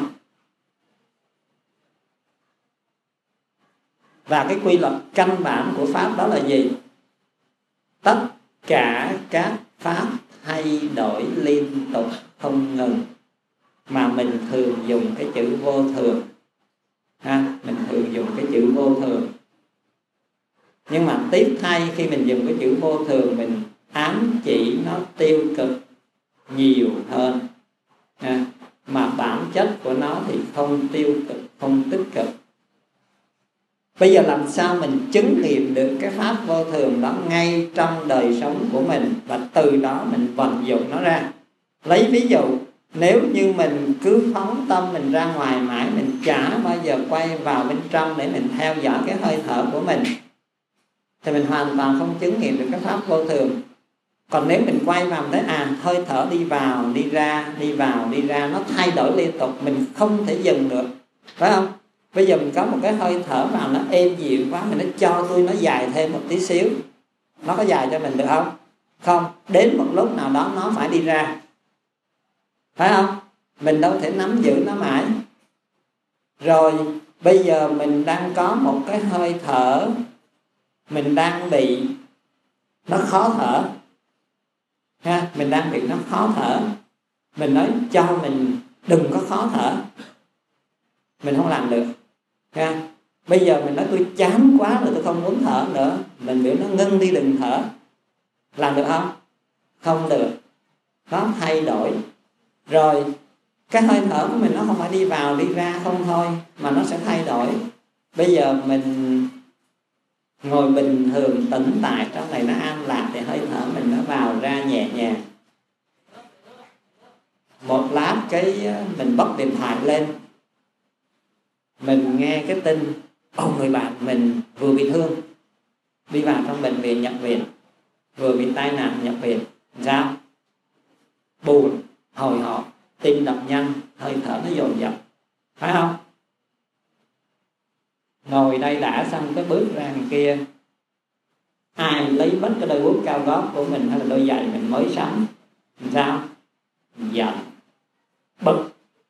Và cái quy luật căn bản của Pháp đó là gì? Tất cả các Pháp thay đổi liên tục không ngừng, mà mình thường dùng cái chữ vô thường ha. Mình thường dùng cái chữ vô thường. Nhưng mà tiếc thay, khi mình dùng cái chữ vô thường, mình ám chỉ nó tiêu cực nhiều hơn ha. Mà bản chất của nó thì không tiêu cực, không tích cực. Bây giờ làm sao mình chứng nghiệm được cái Pháp vô thường đó ngay trong đời sống của mình, và từ đó mình vận dụng nó ra. Lấy ví dụ, nếu như mình cứ phóng tâm mình ra ngoài mãi, mình chả bao giờ quay vào bên trong để mình theo dõi cái hơi thở của mình, thì mình hoàn toàn không chứng nghiệm được cái Pháp vô thường. Còn nếu mình quay vào thấy à, hơi thở đi vào, đi ra, đi vào, đi ra, nó thay đổi liên tục, mình không thể dừng được, phải không? Bây giờ mình có một cái hơi thở vào nó êm dịu quá, mình nó cho tôi nó dài thêm một tí xíu, Nó có dài cho mình được không? Không. Đến một lúc nào đó nó phải đi ra, phải không? Mình đâu thể nắm giữ nó mãi. Rồi bây giờ mình đang có một cái hơi thở, mình đang bị nó khó thở ha, mình đang bị nó khó thở. Mình nói cho mình đừng có khó thở, mình không làm được ha. Bây giờ mình nói tôi chán quá rồi, tôi không muốn thở nữa, mình biểu nó ngưng đi đừng thở. Làm được không? Không được. Nó thay đổi. Rồi cái hơi thở của mình nó không phải đi vào đi ra không thôi, mà nó sẽ thay đổi. Bây giờ mình ngồi bình thường tĩnh tại, trong này nó an lạc thì hơi thở mình nó vào ra nhẹ nhàng. Một lát cái mình bóc điện thoại lên, mình nghe cái tin ông người bạn mình vừa bị thương, đi vào trong bệnh viện nhập viện, vừa bị tai nạn nhập viện. Sao? Buồn, hồi hộp, tim đập nhanh, hơi thở nó dồn dập, phải không? Ngồi đây đã xong cái bước ra ngoài kia, ai lấy mất cái đôi guốc cao gót của mình hay là đôi giày mình mới sắm, sao? Giận, bực,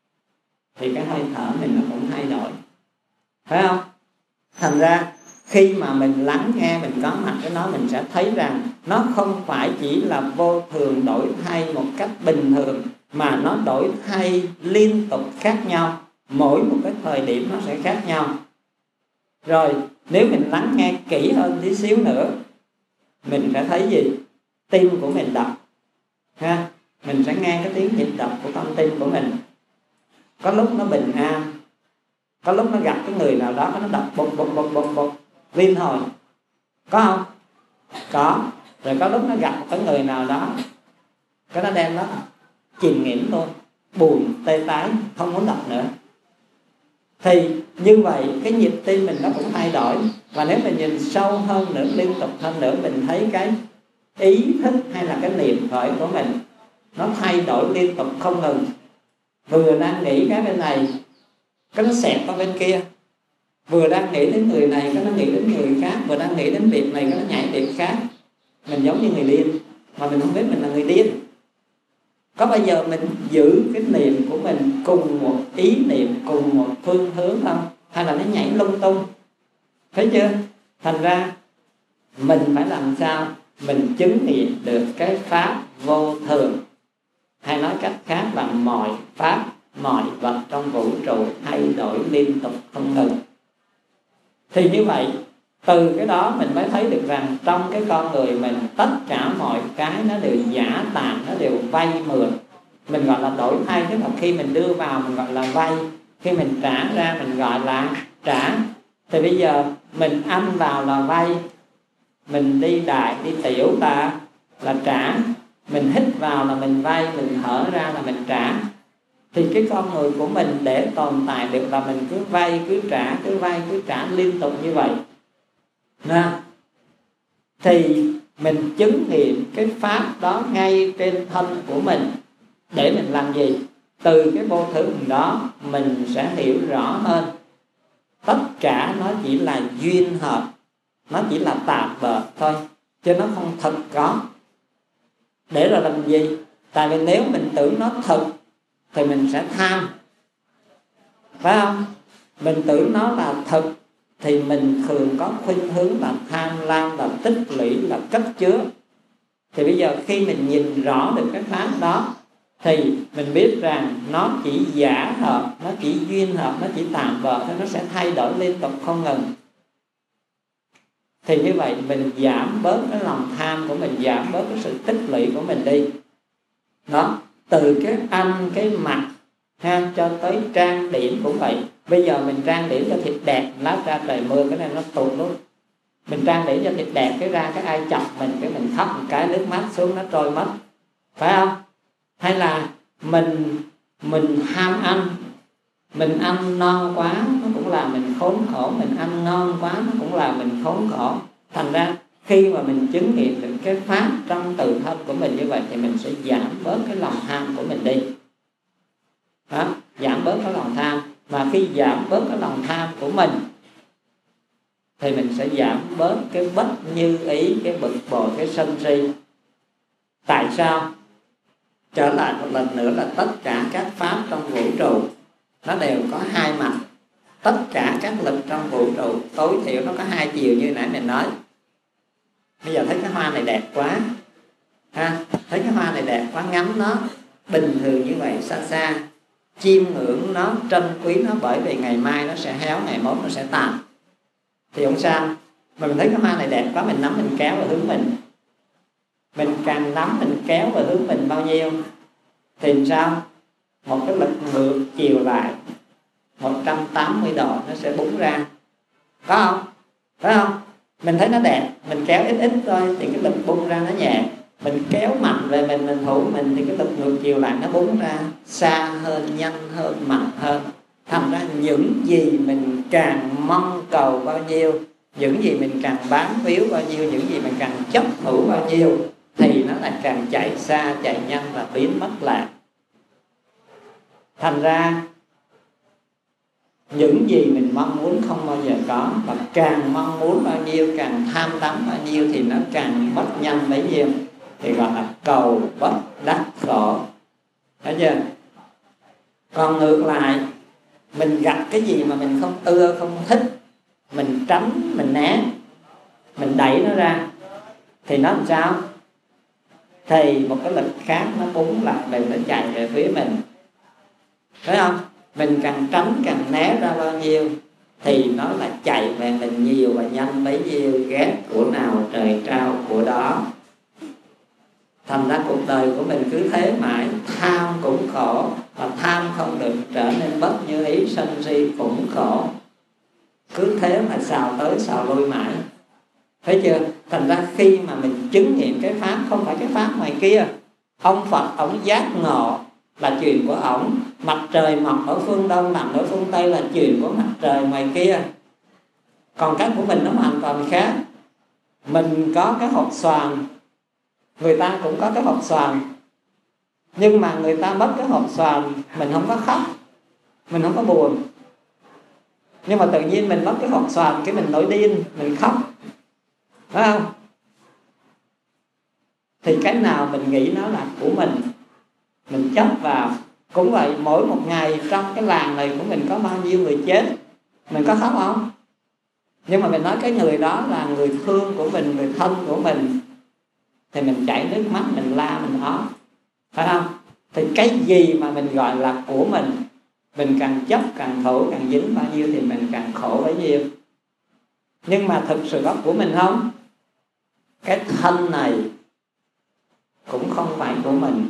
thì cái hơi thở mình nó cũng thay đổi, phải không? Thành ra khi mà mình lắng nghe, mình có mặt với nó, mình sẽ thấy rằng nó không phải chỉ là vô thường đổi thay một cách bình thường, mà nó đổi thay liên tục khác nhau, mỗi một cái thời điểm nó sẽ khác nhau. Rồi nếu mình lắng nghe kỹ hơn tí xíu nữa, mình sẽ thấy gì? Tim của mình đập ha. Mình sẽ nghe cái tiếng nhịp đập của con tim của mình. Có lúc nó bình an, có lúc nó gặp cái người nào đó nó đập bục bục bục bục bục liên hồi, có không? Có. Rồi có lúc nó gặp cái người nào đó cái nó đem nó chìm nghỉm luôn, buồn tê tái, không muốn đập nữa. Thì như vậy cái nhịp tim mình nó cũng thay đổi. Và nếu mình nhìn sâu hơn nữa, liên tục hơn nữa, mình thấy cái ý thức hay là cái niệm khởi của mình nó thay đổi liên tục không ngừng. Vừa đang nghĩ cái bên này, cái nó xẹt qua bên kia. Vừa đang nghĩ đến người này, cái nó nghĩ đến người khác. Vừa đang nghĩ đến việc này, cái nó nhảy việc khác. Mình giống như người điên, mà mình không biết mình là người điên. Có bao giờ mình giữ cái niệm của mình cùng một ý niệm, cùng một phương hướng không? Hay là nó nhảy lung tung? Thấy chưa? Thành ra mình phải làm sao? Mình chứng nghiệm được cái pháp vô thường. Hay nói cách khác là mọi pháp, mọi vật trong vũ trụ thay đổi liên tục không ngừng. Thì như vậy, từ cái đó mình mới thấy được rằng trong cái con người mình tất cả mọi cái nó đều giả tạm, nó đều vay mượn. Mình gọi là đổi thay, tức là khi mình đưa vào mình gọi là vay, khi mình trả ra mình gọi là trả. Thì bây giờ mình ăn vào là vay, mình đi đại đi tiểu ta là trả, mình hít vào là mình vay, mình thở ra là mình trả. Thì cái con người của mình để tồn tại được là mình cứ vay cứ trả, cứ vay cứ trả liên tục như vậy. Nè, thì mình chứng nghiệm cái pháp đó ngay trên thân của mình. Để mình làm gì? Từ cái vô thường đó mình sẽ hiểu rõ hơn. Tất cả nó chỉ là duyên hợp, nó chỉ là tạm bợ thôi, chứ nó không thật có. Để rồi làm gì? Tại vì nếu mình tưởng nó thật thì mình sẽ tham, phải không? Mình tưởng nó là thật thì mình thường có khuynh hướng là tham lam, là tích lũy, là cất chứa. Thì bây giờ khi mình nhìn rõ được cái pháp đó thì mình biết rằng nó chỉ giả hợp, nó chỉ duyên hợp, nó chỉ tạm bợ thôi, nó sẽ thay đổi liên tục không ngừng. Thì như vậy mình giảm bớt cái lòng tham của mình, giảm bớt cái sự tích lũy của mình đi. Đó, từ cái ăn, cái mặc ha, cho tới trang điểm cũng vậy. Bây giờ mình trang điểm cho thiệt đẹp, lát ra trời mưa cái này nó tụt luôn. Mình trang điểm cho thiệt đẹp, cái ra cái ai chọc mình, cái mình khóc một cái nước mắt xuống nó trôi mất, phải không? Hay là mình mình ham ăn, mình ăn no quá nó cũng là mình khốn khổ, mình ăn ngon quá nó cũng là mình khốn khổ. Thành ra khi mà mình chứng nghiệm được cái pháp trong tự thân của mình như vậy thì mình sẽ giảm bớt cái lòng tham của mình đi. Đó, giảm bớt cái lòng tham. Mà khi giảm bớt cái lòng tham của mình thì mình sẽ giảm bớt cái bất như ý, cái bực bội, cái sân si. Tại sao? Trở lại một lần nữa là tất cả các pháp trong vũ trụ nó đều có hai mặt. Tất cả các lực trong vũ trụ tối thiểu nó có hai chiều như nãy mình nói. Bây giờ thấy cái hoa này đẹp quá ha, thấy cái hoa này đẹp quá, ngắm nó bình thường như vậy xa xa, chiêm ngưỡng nó, trân quý nó, bởi vì ngày mai nó sẽ héo, ngày mốt nó sẽ tàn. Thì không sao. Mà mình thấy cái hoa này đẹp quá, mình nắm mình kéo vào hướng mình. Mình càng nắm mình kéo vào hướng mình bao nhiêu thì sao? Một cái lực ngược chiều lại một trăm tám mươi độ nó sẽ búng ra. Có không? Phải không? Mình thấy nó đẹp, mình kéo ít ít thôi thì cái lực bung ra nó nhẹ. Mình kéo mạnh về mình, mình thủ mình thì cái lực ngược chiều lại nó búng ra xa hơn, nhanh hơn, mạnh hơn. Thành ra những gì mình càng mong cầu bao nhiêu, những gì mình càng bám víu bao nhiêu, những gì mình càng chấp thủ bao nhiêu thì nó lại càng chạy xa, chạy nhanh và biến mất lại. Thành ra những gì mình mong muốn không bao giờ có, và càng mong muốn bao nhiêu, càng tham đắm bao nhiêu thì nó càng mất nhanh bấy nhiêu. Thì gọi là cầu bất đắc khổ. Thấy chưa? Còn ngược lại, mình gặp cái gì mà mình không ưa, không thích, mình tránh, mình né, mình đẩy nó ra thì nó làm sao? Thì một cái lực khác nó búng lại về, nó chạy về phía mình. Thấy không? Mình càng tránh, càng né ra bao nhiêu thì nó lại chạy về mình nhiều và nhanh bấy nhiêu. Ghét của nào trời trao của đó. Thành ra cuộc đời của mình cứ thế mãi, tham cũng khổ, và tham không được trở nên bất như ý, sân si cũng khổ. Cứ thế mà xào tới xào lui mãi. Thấy chưa? Thành ra khi mà mình chứng nghiệm cái pháp, không phải cái pháp ngoài kia. Ông Phật, ông giác ngộ là chuyện của ổng. Mặt trời mọc ở phương Đông, nằm ở phương Tây là chuyện của mặt trời ngoài kia. Còn cái của mình nó hoàn toàn khác. Mình có cái hột xoàn, người ta cũng có cái hột xoàn, nhưng mà người ta mất cái hột xoàn, mình không có khóc, mình không có buồn. Nhưng mà tự nhiên mình mất cái hột xoàn, cái mình nổi điên, mình khóc. Phải không? Thì cái nào mình nghĩ nó là của mình, mình chấp vào. Cũng vậy, mỗi một ngày trong cái làng này của mình có bao nhiêu người chết, mình có khóc không? Nhưng mà mình nói cái người đó là người thương của mình, người thân của mình, thì mình chảy nước mắt, mình la, mình ói. Phải không? Thì cái gì mà mình gọi là của mình, mình càng chấp, càng thủ, càng dính bao nhiêu thì mình càng khổ bấy nhiêu. Nhưng mà thực sự có của mình không? Cái thân này cũng không phải của mình.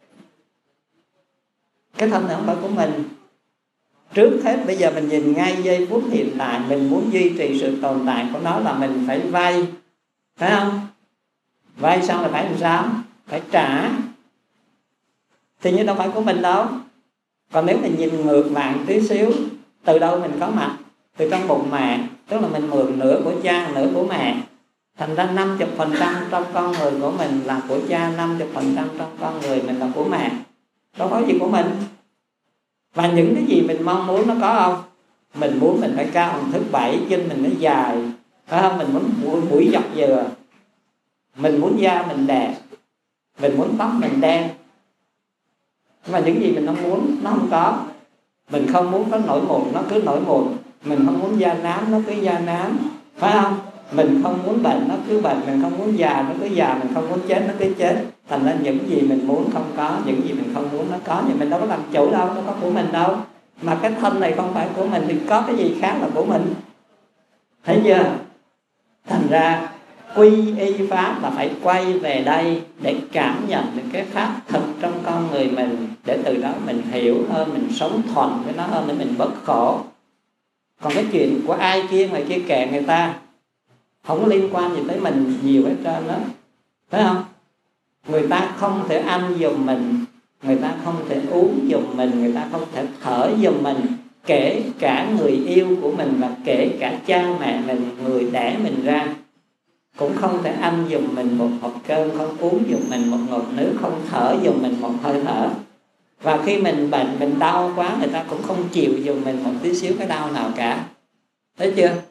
Cái thân này không phải của mình. Trước hết bây giờ mình nhìn ngay giây phút hiện tại, mình muốn duy trì sự tồn tại của nó là mình phải vay. Phải không? Vay xong là phải làm sao? Phải trả. Thì như đâu phải của mình đâu. Còn nếu mình nhìn ngược lại tí xíu, từ đâu mình có mặt? Từ trong bụng mẹ. Tức là mình mượn nửa của cha, nửa của mẹ. Thành ra năm mươi phần trăm trong con người của mình là của cha, năm mươi phần trăm trong con người mình là của mẹ. Đâu có gì của mình. Và những cái gì mình mong muốn nó có không? Mình muốn mình phải cao bằng thước bảy, chân mình nó dài. Phải không? Mình muốn mũi, mũi dọc dừa. Mình muốn da mình đẹp. Mình muốn tóc mình đen. Nhưng mà những gì mình không muốn nó không có. Mình không muốn có nổi mụn, nó cứ nổi mụn. Mình không muốn da nám, nó cứ da nám. Phải không? Mình không muốn bệnh, nó cứ bệnh. Mình không muốn già, nó cứ già. Mình không muốn chết, nó cứ chết. Thành ra những gì mình muốn không có, những gì mình không muốn nó có. Nhưng mình đâu có làm chủ đâu, nó có của mình đâu. Mà cái thân này không phải của mình thì có cái gì khác là của mình. Thấy chưa? Thành ra quy y pháp là phải quay về đây để cảm nhận được cái pháp thực trong con người mình, để từ đó mình hiểu hơn, mình sống thuận với nó hơn để mình bớt khổ. Còn cái chuyện của ai kia ngoài kia kệ người ta, không có liên quan gì tới mình nhiều hết trơn đó. Phải không? Người ta không thể ăn giùm mình, người ta không thể uống giùm mình, người ta không thể thở giùm mình. Kể cả người yêu của mình và kể cả cha mẹ mình, người đẻ mình ra, cũng không thể ăn giùm mình một hộp cơm, không uống giùm mình một ngụm nước, không thở giùm mình một hơi thở. Và khi mình bệnh, mình đau quá, người ta cũng không chịu giùm mình một tí xíu cái đau nào cả. Thấy chưa?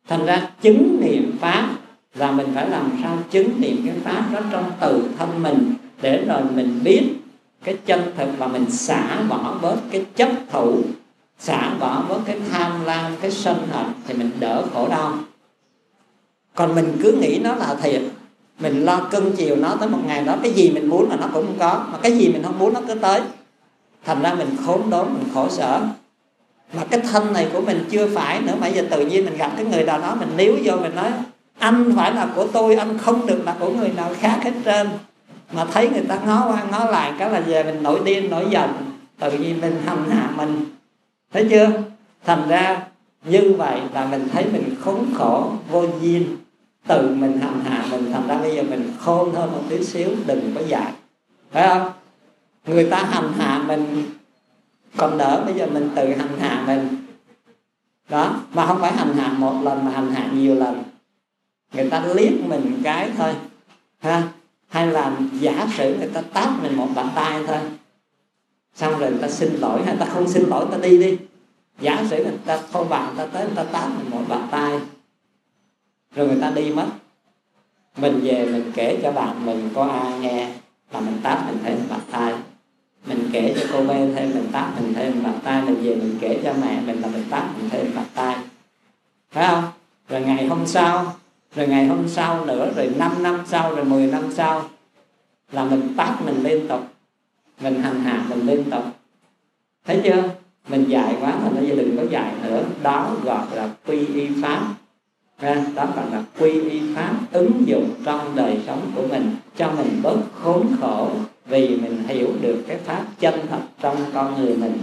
Thành ra chứng niệm Pháp là mình phải làm sao chứng niệm cái Pháp đó trong tự thân mình, để rồi mình biết cái chân thực là mình xả bỏ bớt cái chấp thủ, xả bỏ bớt cái tham lam, cái sân hận, thì mình đỡ khổ đau. Còn mình cứ nghĩ nó là thiệt, mình lo cưng chiều nó, tới một ngày đó cái gì mình muốn là nó cũng không có, mà cái gì mình không muốn nó cứ tới. Thành ra mình khốn đốn, mình khổ sở. Mà cái thân này của mình chưa phải nữa, mà giờ tự nhiên mình gặp cái người nào đó, mình níu vô mình nói anh phải là của tôi, anh không được là của người nào khác hết trơn. Mà thấy người ta ngó qua ngó lại cái là về mình nổi điên nổi giận, tự nhiên mình hành hạ mình. Thấy chưa? Thành ra như vậy là mình thấy mình khốn khổ vô duyên, tự mình hành hạ mình. Thành ra bây giờ mình khôn hơn một tí xíu, đừng có dại, phải không? Người ta hành hạ mình còn đỡ, bây giờ mình tự hành hạ mình đó. Mà không phải hành hạ một lần mà hành hạ nhiều lần. Người ta liếc mình cái thôi ha, hay là giả sử người ta tát mình một bàn tay thôi, xong rồi người ta xin lỗi, hay người ta không xin lỗi, người ta đi đi. Giả sử người ta thôi bạn, người ta tới người ta tát mình một bàn tay, rồi người ta đi mất. Mình về mình kể cho bạn mình có ai nghe là mình tát mình thêm bàn tay, mình kể cho cô B thêm mình tát mình thêm bàn tay, mình về mình kể cho mẹ mình là mình tát mình thêm bàn tay, phải không? Rồi ngày hôm sau, rồi ngày hôm sau nữa, rồi năm năm sau, rồi mười năm sau là mình tát mình liên tục, mình hành hạ mình liên tục. Thấy chưa? Mình dạy quá, thành bây giờ đừng có dạy nữa. Đó gọi là quy y Pháp. Đó gọi là quy y Pháp, ứng dụng trong đời sống của mình, cho mình bớt khốn khổ, vì mình hiểu được cái Pháp chân thật trong con người mình.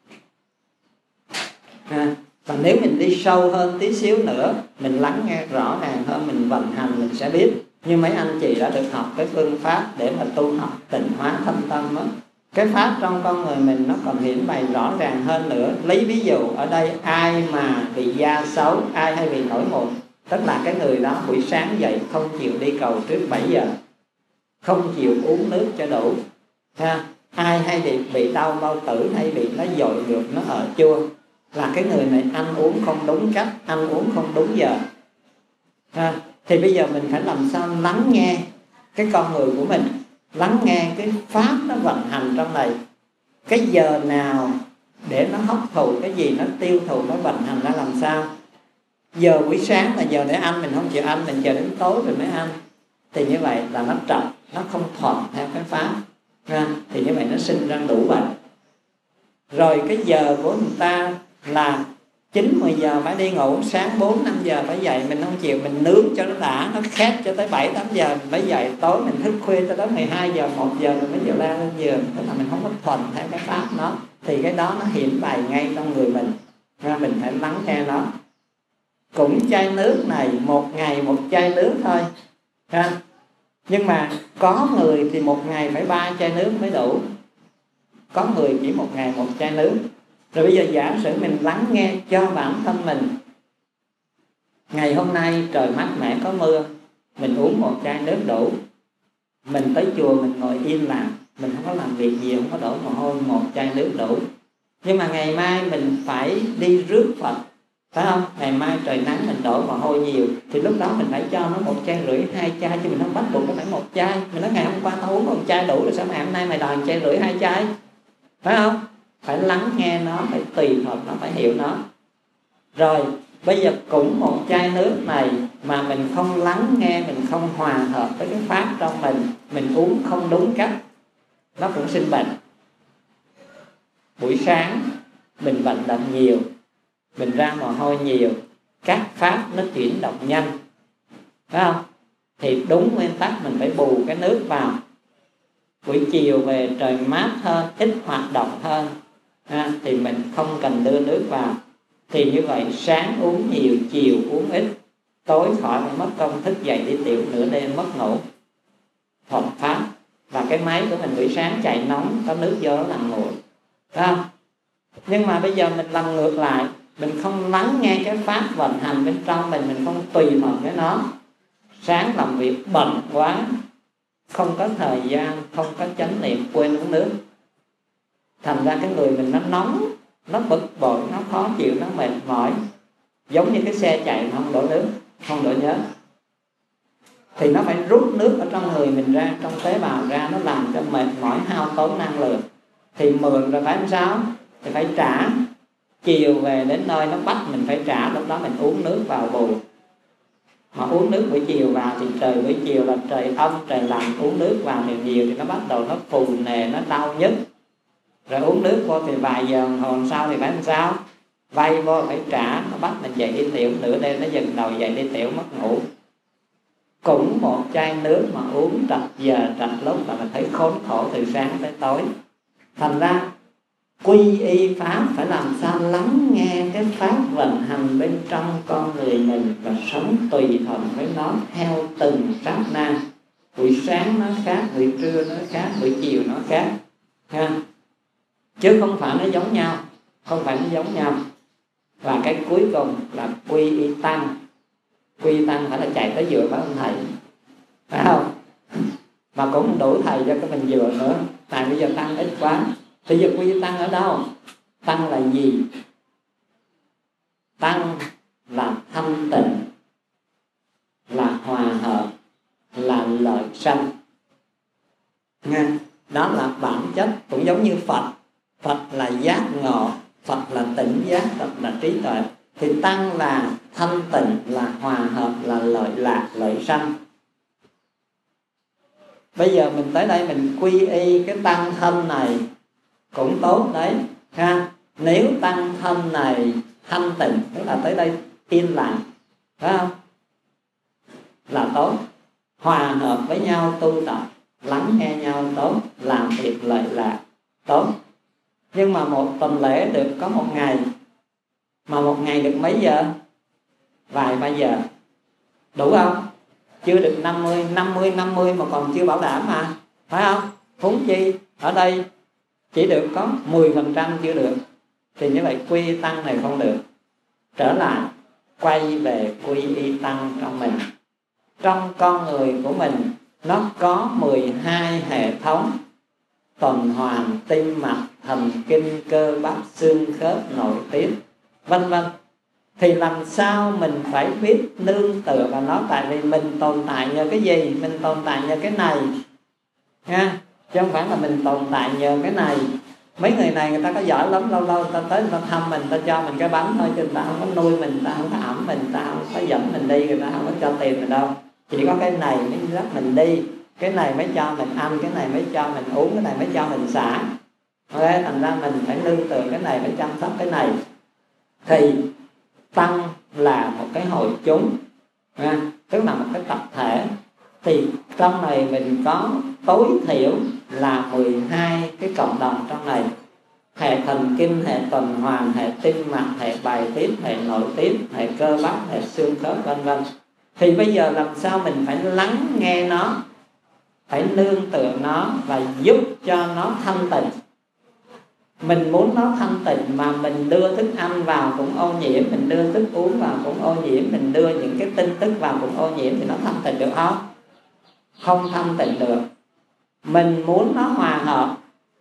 Và nếu mình đi sâu hơn tí xíu nữa, mình lắng nghe rõ ràng hơn, mình vận hành, mình sẽ biết. Như mấy anh chị đã được học cái phương pháp để mà tu học tịnh hóa thâm tâm đó, cái Pháp trong con người mình nó còn hiển bày rõ ràng hơn nữa. Lấy ví dụ ở đây, ai mà bị da xấu, ai hay bị nổi mụn, tức là cái người đó buổi sáng dậy không chịu đi cầu trước bảy giờ, không chịu uống nước cho đủ ha. Ai hay bị, bị đau bao tử, hay bị nó dội ngược, nó ở chua, là cái người này ăn uống không đúng cách, ăn uống không đúng giờ ha. Thì bây giờ mình phải làm sao lắng nghe cái con người của mình, lắng nghe cái Pháp nó vận hành trong này. Cái giờ nào để nó hấp thụ cái gì, nó tiêu thụ, nó vận hành ra làm sao. Giờ buổi sáng là giờ để ăn, mình không chịu ăn, mình chờ đến tối rồi mới ăn, thì như vậy là nó trật, nó không thuận theo cái Pháp ha. Thì như vậy nó sinh ra đủ bệnh. Rồi cái giờ của người ta là chín mười giờ phải đi ngủ, sáng bốn năm giờ phải dậy, mình không chịu, mình nướng cho nó đã, nó khét cho tới bảy tám giờ mình mới dậy, tối mình thức khuya tới đó mười hai giờ, một giờ mình mới dậy la lên giường, tức là mình không có thuần theo cái Pháp nó. Thì cái đó nó hiển bày ngay trong người mình, nên mình phải lắng nghe nó. Cũng chai nước này, một ngày một chai nước thôi ha. Nhưng mà có người thì một ngày phải ba chai nước mới đủ, có người chỉ một ngày một chai nước. Rồi bây giờ giả sử mình lắng nghe cho bản thân mình. Ngày hôm nay trời mát mẻ có mưa, mình uống một chai nước đủ. Mình tới chùa mình ngồi yên lặng, mình không có làm việc gì, không có đổ mồ hôi, một chai nước đủ. Nhưng mà ngày mai mình phải đi rước Phật, phải không? Ngày mai trời nắng mình đổ mồ hôi nhiều, thì lúc đó mình phải cho nó một chai rưỡi, hai chai, chứ mình không bắt buộc nó phải một chai. Mình nói ngày hôm qua tao uống một chai đủ rồi, sao ngày hôm nay mày đòi một chai rưỡi, hai chai, phải không? Phải lắng nghe nó, phải tùy hợp nó, phải hiểu nó. Rồi bây giờ cũng một chai nước này mà mình không lắng nghe, mình không hòa hợp với cái Pháp trong mình, mình uống không đúng cách, nó cũng sinh bệnh. Buổi sáng mình vận động nhiều, mình ra mồ hôi nhiều, các Pháp nó chuyển động nhanh, phải không? Thì đúng nguyên tắc mình phải bù cái nước vào. Buổi chiều về trời mát hơn, ít hoạt động hơn ha, thì mình không cần đưa nước vào. Thì như vậy sáng uống nhiều, chiều uống ít, tối khỏi phải mất công thức dậy đi tiểu, nửa đêm mất ngủ, thuận Pháp. Và cái máy của mình buổi sáng chạy nóng, có nước vô nó làm nguội, phải không? Nhưng mà bây giờ mình làm ngược lại, mình không lắng nghe cái Pháp vận hành bên trong mình, mình không tùy thuận với nó. Sáng làm việc bận quá, không có thời gian, không có chánh niệm, quên uống nước. Thành ra cái người mình nó nóng, nó bực bội, nó khó chịu, nó mệt mỏi. giống như cái xe chạy mà không đổ nước, không đổ nhớt, thì nó phải rút nước ở trong người mình ra, trong tế bào ra, nó làm cho mệt mỏi, hao tốn năng lượng. Thì mượn rồi phải làm sao? Thì phải trả. Chiều về đến nơi nó bắt mình phải trả, lúc đó mình uống nước vào bù. Mà uống nước buổi chiều vào thì trời buổi chiều là trời âm, trời lạnh, uống nước vào nhiều nhiều thì nó bắt đầu nó phù nề, nó đau nhức. Rồi uống nước vô thì vài giờ hồi sau thì phải làm sao? Vay vô phải trả, nó bắt mình dậy đi tiểu, nửa đêm nó dừng đầu dậy đi tiểu, mất ngủ. Cũng một chai nước mà uống trật giờ trật lúc là mình thấy khốn khổ từ sáng tới tối. Thành ra quy y pháp phải làm sao lắng nghe cái pháp vận hành bên trong con người mình và sống tùy thuận với nó theo từng sát na. Buổi sáng nó khác, buổi trưa nó khác, buổi chiều nó khác ha. Chứ không phải nó giống nhau, không phải nó giống nhau. Và cái cuối cùng là quy y tăng. Quy y tăng phải là chạy tới dựa vào ông thầy, phải không? Mà cũng không đủ thầy cho cái mình dựa nữa, tại bây giờ tăng ít quá. Thì giờ quy y tăng ở đâu? Tăng là gì? Tăng là thanh tịnh, là hòa hợp, là lợi sanh. Nghe? Đó là bản chất, cũng giống như Phật. Phật là giác ngộ, Phật là tỉnh giác, Phật là trí tuệ. Thì tăng là thanh tịnh, là hòa hợp, là lợi lạc, lợi sanh. Bây giờ mình tới đây mình quy y cái tăng thân này cũng tốt đấy ha. Nếu tăng thân này thanh tịnh, tức là tới đây yên lặng, phải không? Là tốt. Hòa hợp với nhau tu tập, lắng nghe nhau tốt, làm việc lợi lạc tốt. Nhưng mà một tuần lễ được có một ngày, mà một ngày được mấy giờ? Vài ba giờ. Đủ không? Chưa được năm mươi, năm mươi, năm mươi mà còn chưa bảo đảm mà, phải không? Huống chi ở đây chỉ được có mười phần trăm chưa được. Thì như vậy quy y tăng này không được. Trở lại, quay về quy y tăng trong mình. Trong con người của mình nó có mười hai hệ thống: tuần hoàn, tim mạch, thần kinh, cơ bắp, xương khớp, nội tiết, vân vân. Thì làm sao mình phải biết nương tựa vào nó? Tại vì mình tồn tại nhờ cái gì? Mình tồn tại nhờ cái này nha, chứ không phải là mình tồn tại nhờ cái này. Mấy người này người ta có giỏi lắm, lâu lâu người ta tới người ta thăm mình, người ta cho mình cái bánh thôi, chứ người ta không có nuôi mình, người ta không có ẩm mình, người ta không có dẫn mình đi, người ta không có cho tiền mình đâu. Chỉ có cái này mới dắt mình đi, cái này mới cho mình ăn, cái này mới cho mình uống, cái này mới cho mình xả. Ok, thành ra mình phải nương tựa cái này, phải chăm sóc cái này. Thì tăng là một cái hội chúng, ha, tức là một cái tập thể. Thì trong này mình có tối thiểu là mười hai cái cộng đồng trong này: hệ thần kinh, hệ tuần hoàn, hệ tim mạch, hệ bài tiết, hệ nội tiết, hệ cơ bắp, hệ xương khớp, vân vân. Thì bây giờ làm sao mình phải lắng nghe nó, phải nương tựa nó và giúp cho nó thanh tịnh. Mình muốn nó thanh tịnh mà mình đưa thức ăn vào cũng ô nhiễm, mình đưa thức uống vào cũng ô nhiễm, mình đưa những cái tin tức vào cũng ô nhiễm, thì nó thanh tịnh được không? Không thanh tịnh được. Mình muốn nó hòa hợp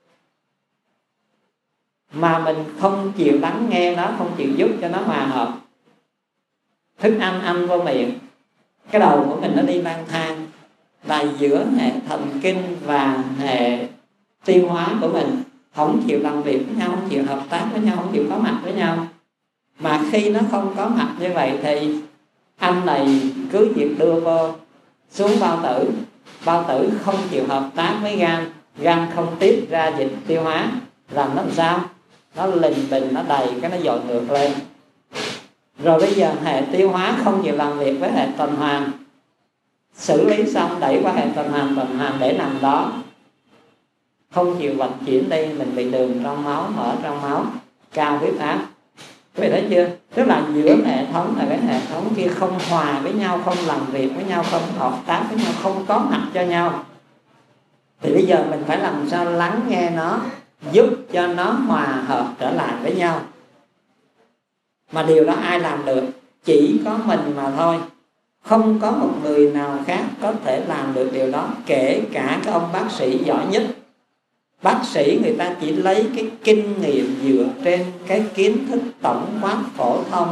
mà mình không chịu lắng nghe nó, không chịu giúp cho nó hòa hợp. Thức ăn ăn vô miệng, cái đầu của mình nó đi lang thang, là giữa hệ thần kinh và hệ tiêu hóa của mình không chịu làm việc với nhau, không chịu hợp tác với nhau, không chịu có mặt với nhau. Mà khi nó không có mặt như vậy thì anh này cứ việc đưa vô xuống bao tử, bao tử không chịu hợp tác với gan, gan không tiết ra dịch tiêu hóa, làm nó làm sao? Nó lình bình, nó đầy, cái nó dội ngược lên. Rồi bây giờ hệ tiêu hóa không chịu làm việc với hệ tuần hoàn, xử lý xong đẩy qua hệ tuần hoàn, tuần hoàn để nằm đó, không chịu vận chuyển đi, mình bị đường trong máu, mỡ trong máu, cao huyết áp. Quý vị thấy chưa? Tức là giữa hệ thống này với hệ thống kia không hòa với nhau, không làm việc với nhau, không hợp tác với nhau, không có mặt cho nhau. Thì bây giờ mình phải làm sao lắng nghe nó, giúp cho nó hòa hợp trở lại với nhau. Mà điều đó ai làm được? Chỉ có mình mà thôi. Không có một người nào khác có thể làm được điều đó, kể cả cái ông bác sĩ giỏi nhất. Bác sĩ người ta chỉ lấy cái kinh nghiệm dựa trên cái kiến thức tổng quát phổ thông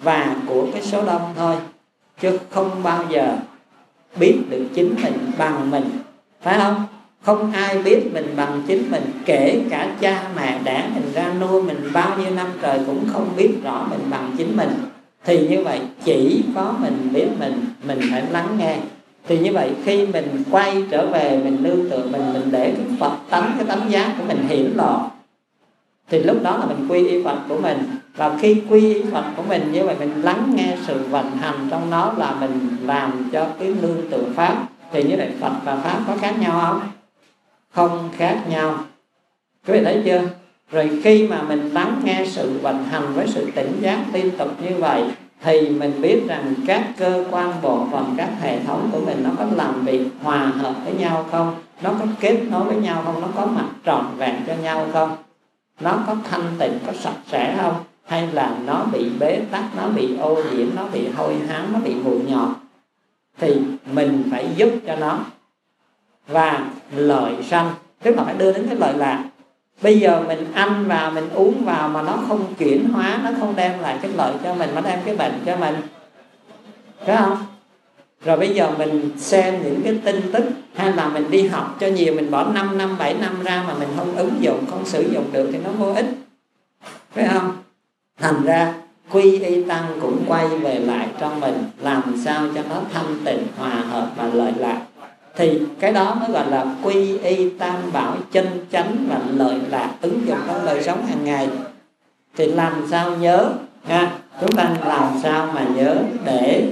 và của cái số đông thôi, chứ không bao giờ biết được chính mình bằng mình, phải không? Không ai biết mình bằng chính mình, kể cả cha mẹ đẻ mình ra nuôi mình bao nhiêu năm trời cũng không biết rõ mình bằng chính mình. Thì như vậy chỉ có mình biết mình, mình phải lắng nghe. Thì như vậy khi mình quay trở về, mình nương tựa mình, mình để cái Phật tánh, cái tánh giác của mình hiển lộ, thì lúc đó là mình quy y Phật của mình. Và khi quy y Phật của mình như vậy, mình lắng nghe sự vận hành trong nó, là mình làm cho cái nương tựa Pháp. Thì như vậy Phật và Pháp có khác nhau không? Không khác nhau. Quý vị thấy chưa? Rồi khi mà mình lắng nghe sự vận hành với sự tỉnh giác liên tục như vậy, thì mình biết rằng các cơ quan bộ phận, các hệ thống của mình nó có làm việc hòa hợp với nhau không? Nó có kết nối với nhau không? Nó có mặt trọn vẹn cho nhau không? Nó có thanh tịnh, có sạch sẽ không? Hay là nó bị bế tắc, nó bị ô nhiễm, nó bị hôi hám, nó bị mùi nhọt? Thì mình phải giúp cho nó. Và lợi sanh, tức là phải đưa đến cái lợi lạc. Bây giờ mình ăn vào, mình uống vào mà nó không chuyển hóa, nó không đem lại cái lợi cho mình, nó đem cái bệnh cho mình, phải không? Rồi bây giờ mình xem những cái tin tức, hay là mình đi học cho nhiều, mình bỏ năm năm, bảy năm ra mà mình không ứng dụng, không sử dụng được thì nó vô ích, phải không? Thành ra quy y tăng cũng quay về lại trong mình, làm sao cho nó thanh tịnh, hòa hợp và lợi lạc. Thì cái đó mới gọi là quy y tam bảo chân chánh và lợi lạc ứng dụng trong đời sống hàng ngày. Thì làm sao nhớ ha? Chúng ta làm sao mà nhớ để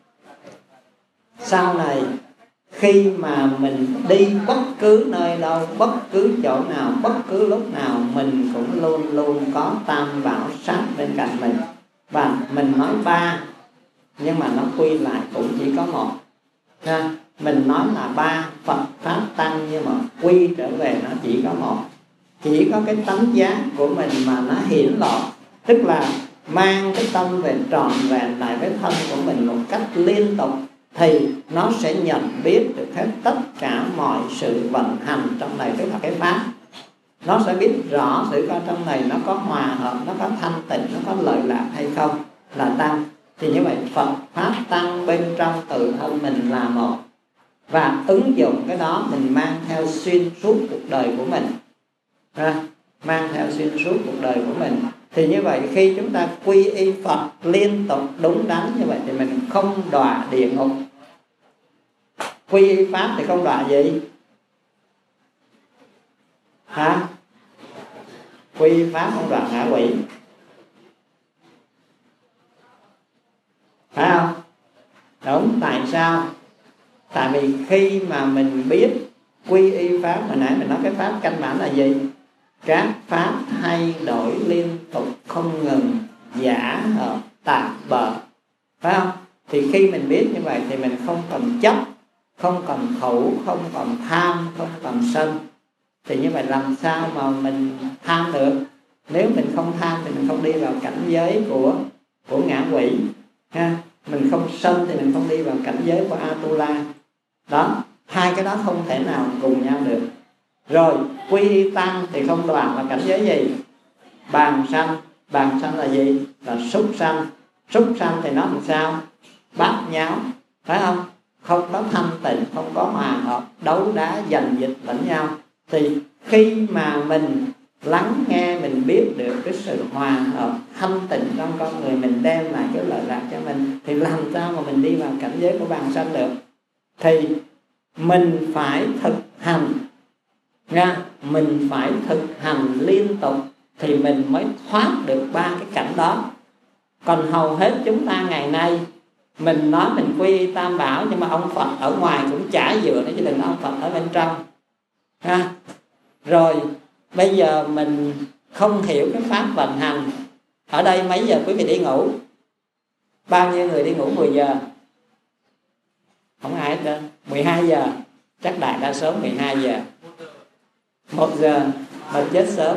sau này khi mà mình đi bất cứ nơi đâu, bất cứ chỗ nào, bất cứ lúc nào, mình cũng luôn luôn có tam bảo sát bên cạnh mình. Và mình nói ba, nhưng mà nó quy lại cũng chỉ có một ha. Mình nói là ba Phật Pháp Tăng, nhưng mà quy trở về nó chỉ có một. Chỉ có cái tánh giác của mình mà nó hiển lộ, tức là mang cái tâm về trọn vẹn lại với thân của mình một cách liên tục, thì nó sẽ nhận biết được hết tất cả mọi sự vận hành trong này, tức là cái Pháp. Nó sẽ biết rõ sự coi trong này nó có hòa hợp, nó có thanh tịnh, nó có lợi lạc hay không, là Tăng. Thì như vậy Phật Pháp Tăng bên trong tự thân mình là một. Và ứng dụng cái đó mình mang theo xuyên suốt cuộc đời của mình ha, mang theo xuyên suốt cuộc đời của mình. Thì như vậy khi chúng ta quy y Phật liên tục đúng đắn như vậy thì mình không đọa địa ngục. Quy y Pháp thì không đọa gì? Hả? Quy y Pháp không đọa ngạ quỷ, phải không? Đúng. Tại sao? Tại vì khi mà mình biết quy y Pháp, hồi nãy mình nói cái Pháp căn bản là gì? Các Pháp thay đổi liên tục, không ngừng, giả hợp, tạp bợ, phải không? Thì khi mình biết như vậy thì mình không còn chấp, không còn thủ, không còn tham, không còn sân. Thì như vậy làm sao mà mình tham được? Nếu mình không tham thì mình không đi vào cảnh giới của, của ngạ quỷ ha. Mình không sân thì mình không đi vào cảnh giới của Atula. Đó, hai cái đó không thể nào cùng nhau được. Rồi quy y tăng thì không đoạn vào cảnh giới gì? Bàn sanh. Bàn sanh là gì? Là súc sanh. Súc sanh thì nó làm sao? Bát nháo, phải không? Không có thanh tịnh, không có hòa hợp, đấu đá giành giật lẫn nhau. Thì khi mà mình lắng nghe, mình biết được cái sự hòa hợp thanh tịnh trong con người, mình đem lại cái lợi lạc cho mình, thì làm sao mà mình đi vào cảnh giới của bàn sanh được? Thì mình phải thực hành nha, mình phải thực hành liên tục thì mình mới thoát được ba cái cảnh đó. Còn hầu hết chúng ta ngày nay mình nói mình quy y tam bảo, nhưng mà ông Phật ở ngoài cũng chả dựa nữa, chứ đừng nói ông Phật ở bên trong ha. Rồi bây giờ mình không hiểu cái pháp vận hành. Ở đây mấy giờ quý vị đi ngủ? Bao nhiêu người đi ngủ mười giờ? Không ai hết trơn. mười hai giờ, chắc đại đa số mười hai giờ. Một giờ mà chết sớm.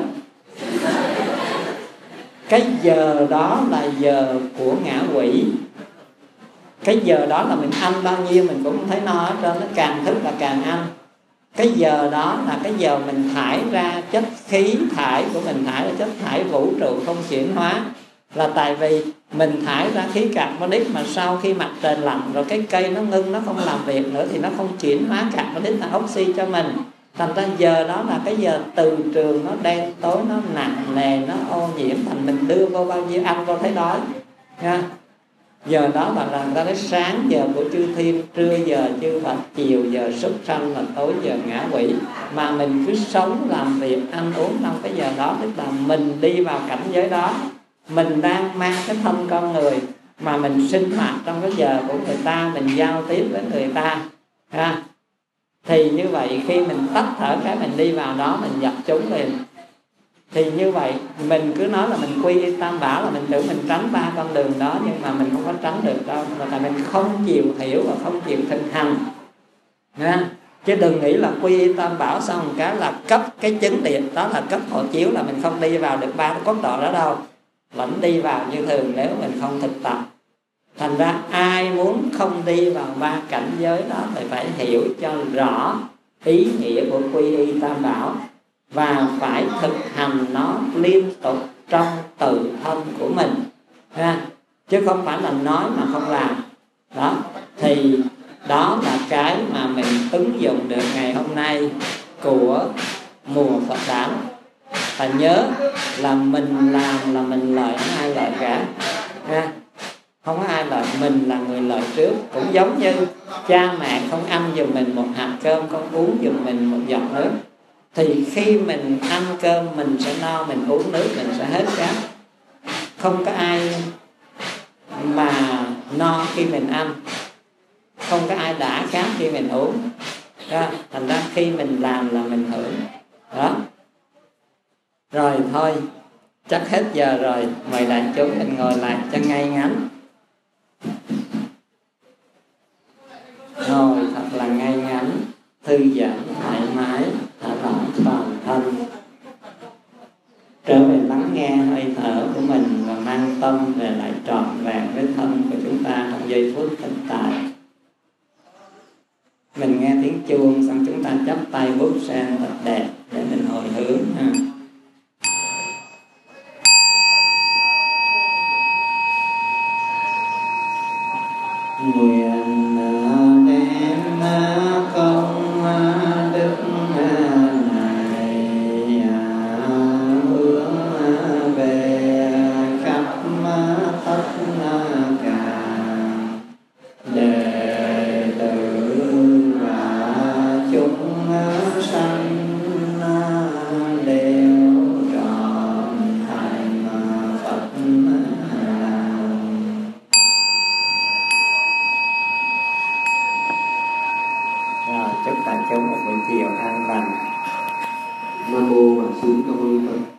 Cái giờ đó là giờ của ngạ quỷ. Cái giờ đó là mình ăn bao nhiêu mình cũng không thấy no hết trơn, nó càng thức là càng ăn. Cái giờ đó là cái giờ mình thải ra chất khí thải của mình, thải ra chất thải vũ trụ không chuyển hóa. Là tại vì mình thải ra khí carbonic, mà sau khi mặt trời lặn rồi cái cây nó ngưng, nó không làm việc nữa thì nó không chuyển hóa carbonic thành oxy cho mình. Thành ra giờ đó là cái giờ từ trường nó đen tối, nó nặng nề, nó ô nhiễm, thành mình đưa vô bao nhiêu ăn vô thấy đói nha. Giờ đó là người ta nói sáng giờ của chư thiên, trưa giờ chư Phật, chiều giờ súc sanh, là tối giờ ngã quỷ. Mà mình cứ sống làm việc ăn uống trong cái giờ đó, tức là mình đi vào cảnh giới đó. Mình đang mang cái thân con người mà mình sinh hoạt trong cái giờ của người ta, mình giao tiếp với người ta ha. Thì như vậy khi mình tắt thở cái mình đi vào đó, mình dập chúng liền. Thì như vậy mình cứ nói là mình quy y tam bảo, là mình tưởng mình tránh ba con đường đó, nhưng mà mình không có tránh được đâu, là tại mình không chịu hiểu và không chịu thực hành nha. Chứ đừng nghĩ là quy y tam bảo xong một cái là cấp cái chứng điện, đó là cấp hộ chiếu, là mình không đi vào được ba cái cốt độ đó đâu, vẫn đi vào như thường nếu mình không thực tập. Thành ra ai muốn không đi vào ba cảnh giới đó thì phải hiểu cho rõ ý nghĩa của quy y tam bảo, và phải thực hành nó liên tục trong tự thân của mình ha. Chứ không phải là nói mà không làm. Đó, thì đó là cái mà mình ứng dụng được ngày hôm nay của mùa Phật đản. Và nhớ là mình làm là mình lợi, không ai lợi cả ha. Không có ai lợi, mình là người lợi trước. Cũng giống như cha mẹ không ăn giùm mình một hạt cơm, không uống giùm mình một giọt nước, thì khi mình ăn cơm mình sẽ no, mình uống nước mình sẽ hết cáp. Không có ai mà no khi mình ăn, không có ai đã cáp khi mình uống đó. Thành ra khi mình làm là mình hưởng đó. Rồi thôi, chắc hết giờ rồi, mời đại chúng mình ngồi lại cho ngay ngắn, ngồi thật là ngay ngắn, thư giãn thoải mái, thả lỏng toàn thân, trở về lắng nghe hơi thở của mình và mang tâm về lại trọn vẹn với thân của chúng ta trong giây phút hiện tại. Mình nghe tiếng chuông xong chúng ta chắp tay bút sen thật đẹp để mình hồi hướng ha. Nguyện đem công đức này hướng về khắp tất cả đệ tử và chúng sanh đều trọn thành Phật. Rồi, chúc đại chúng một buổi chiều an lành. Nam mô Bản Sư Thích Ca Mâu Ni Phật.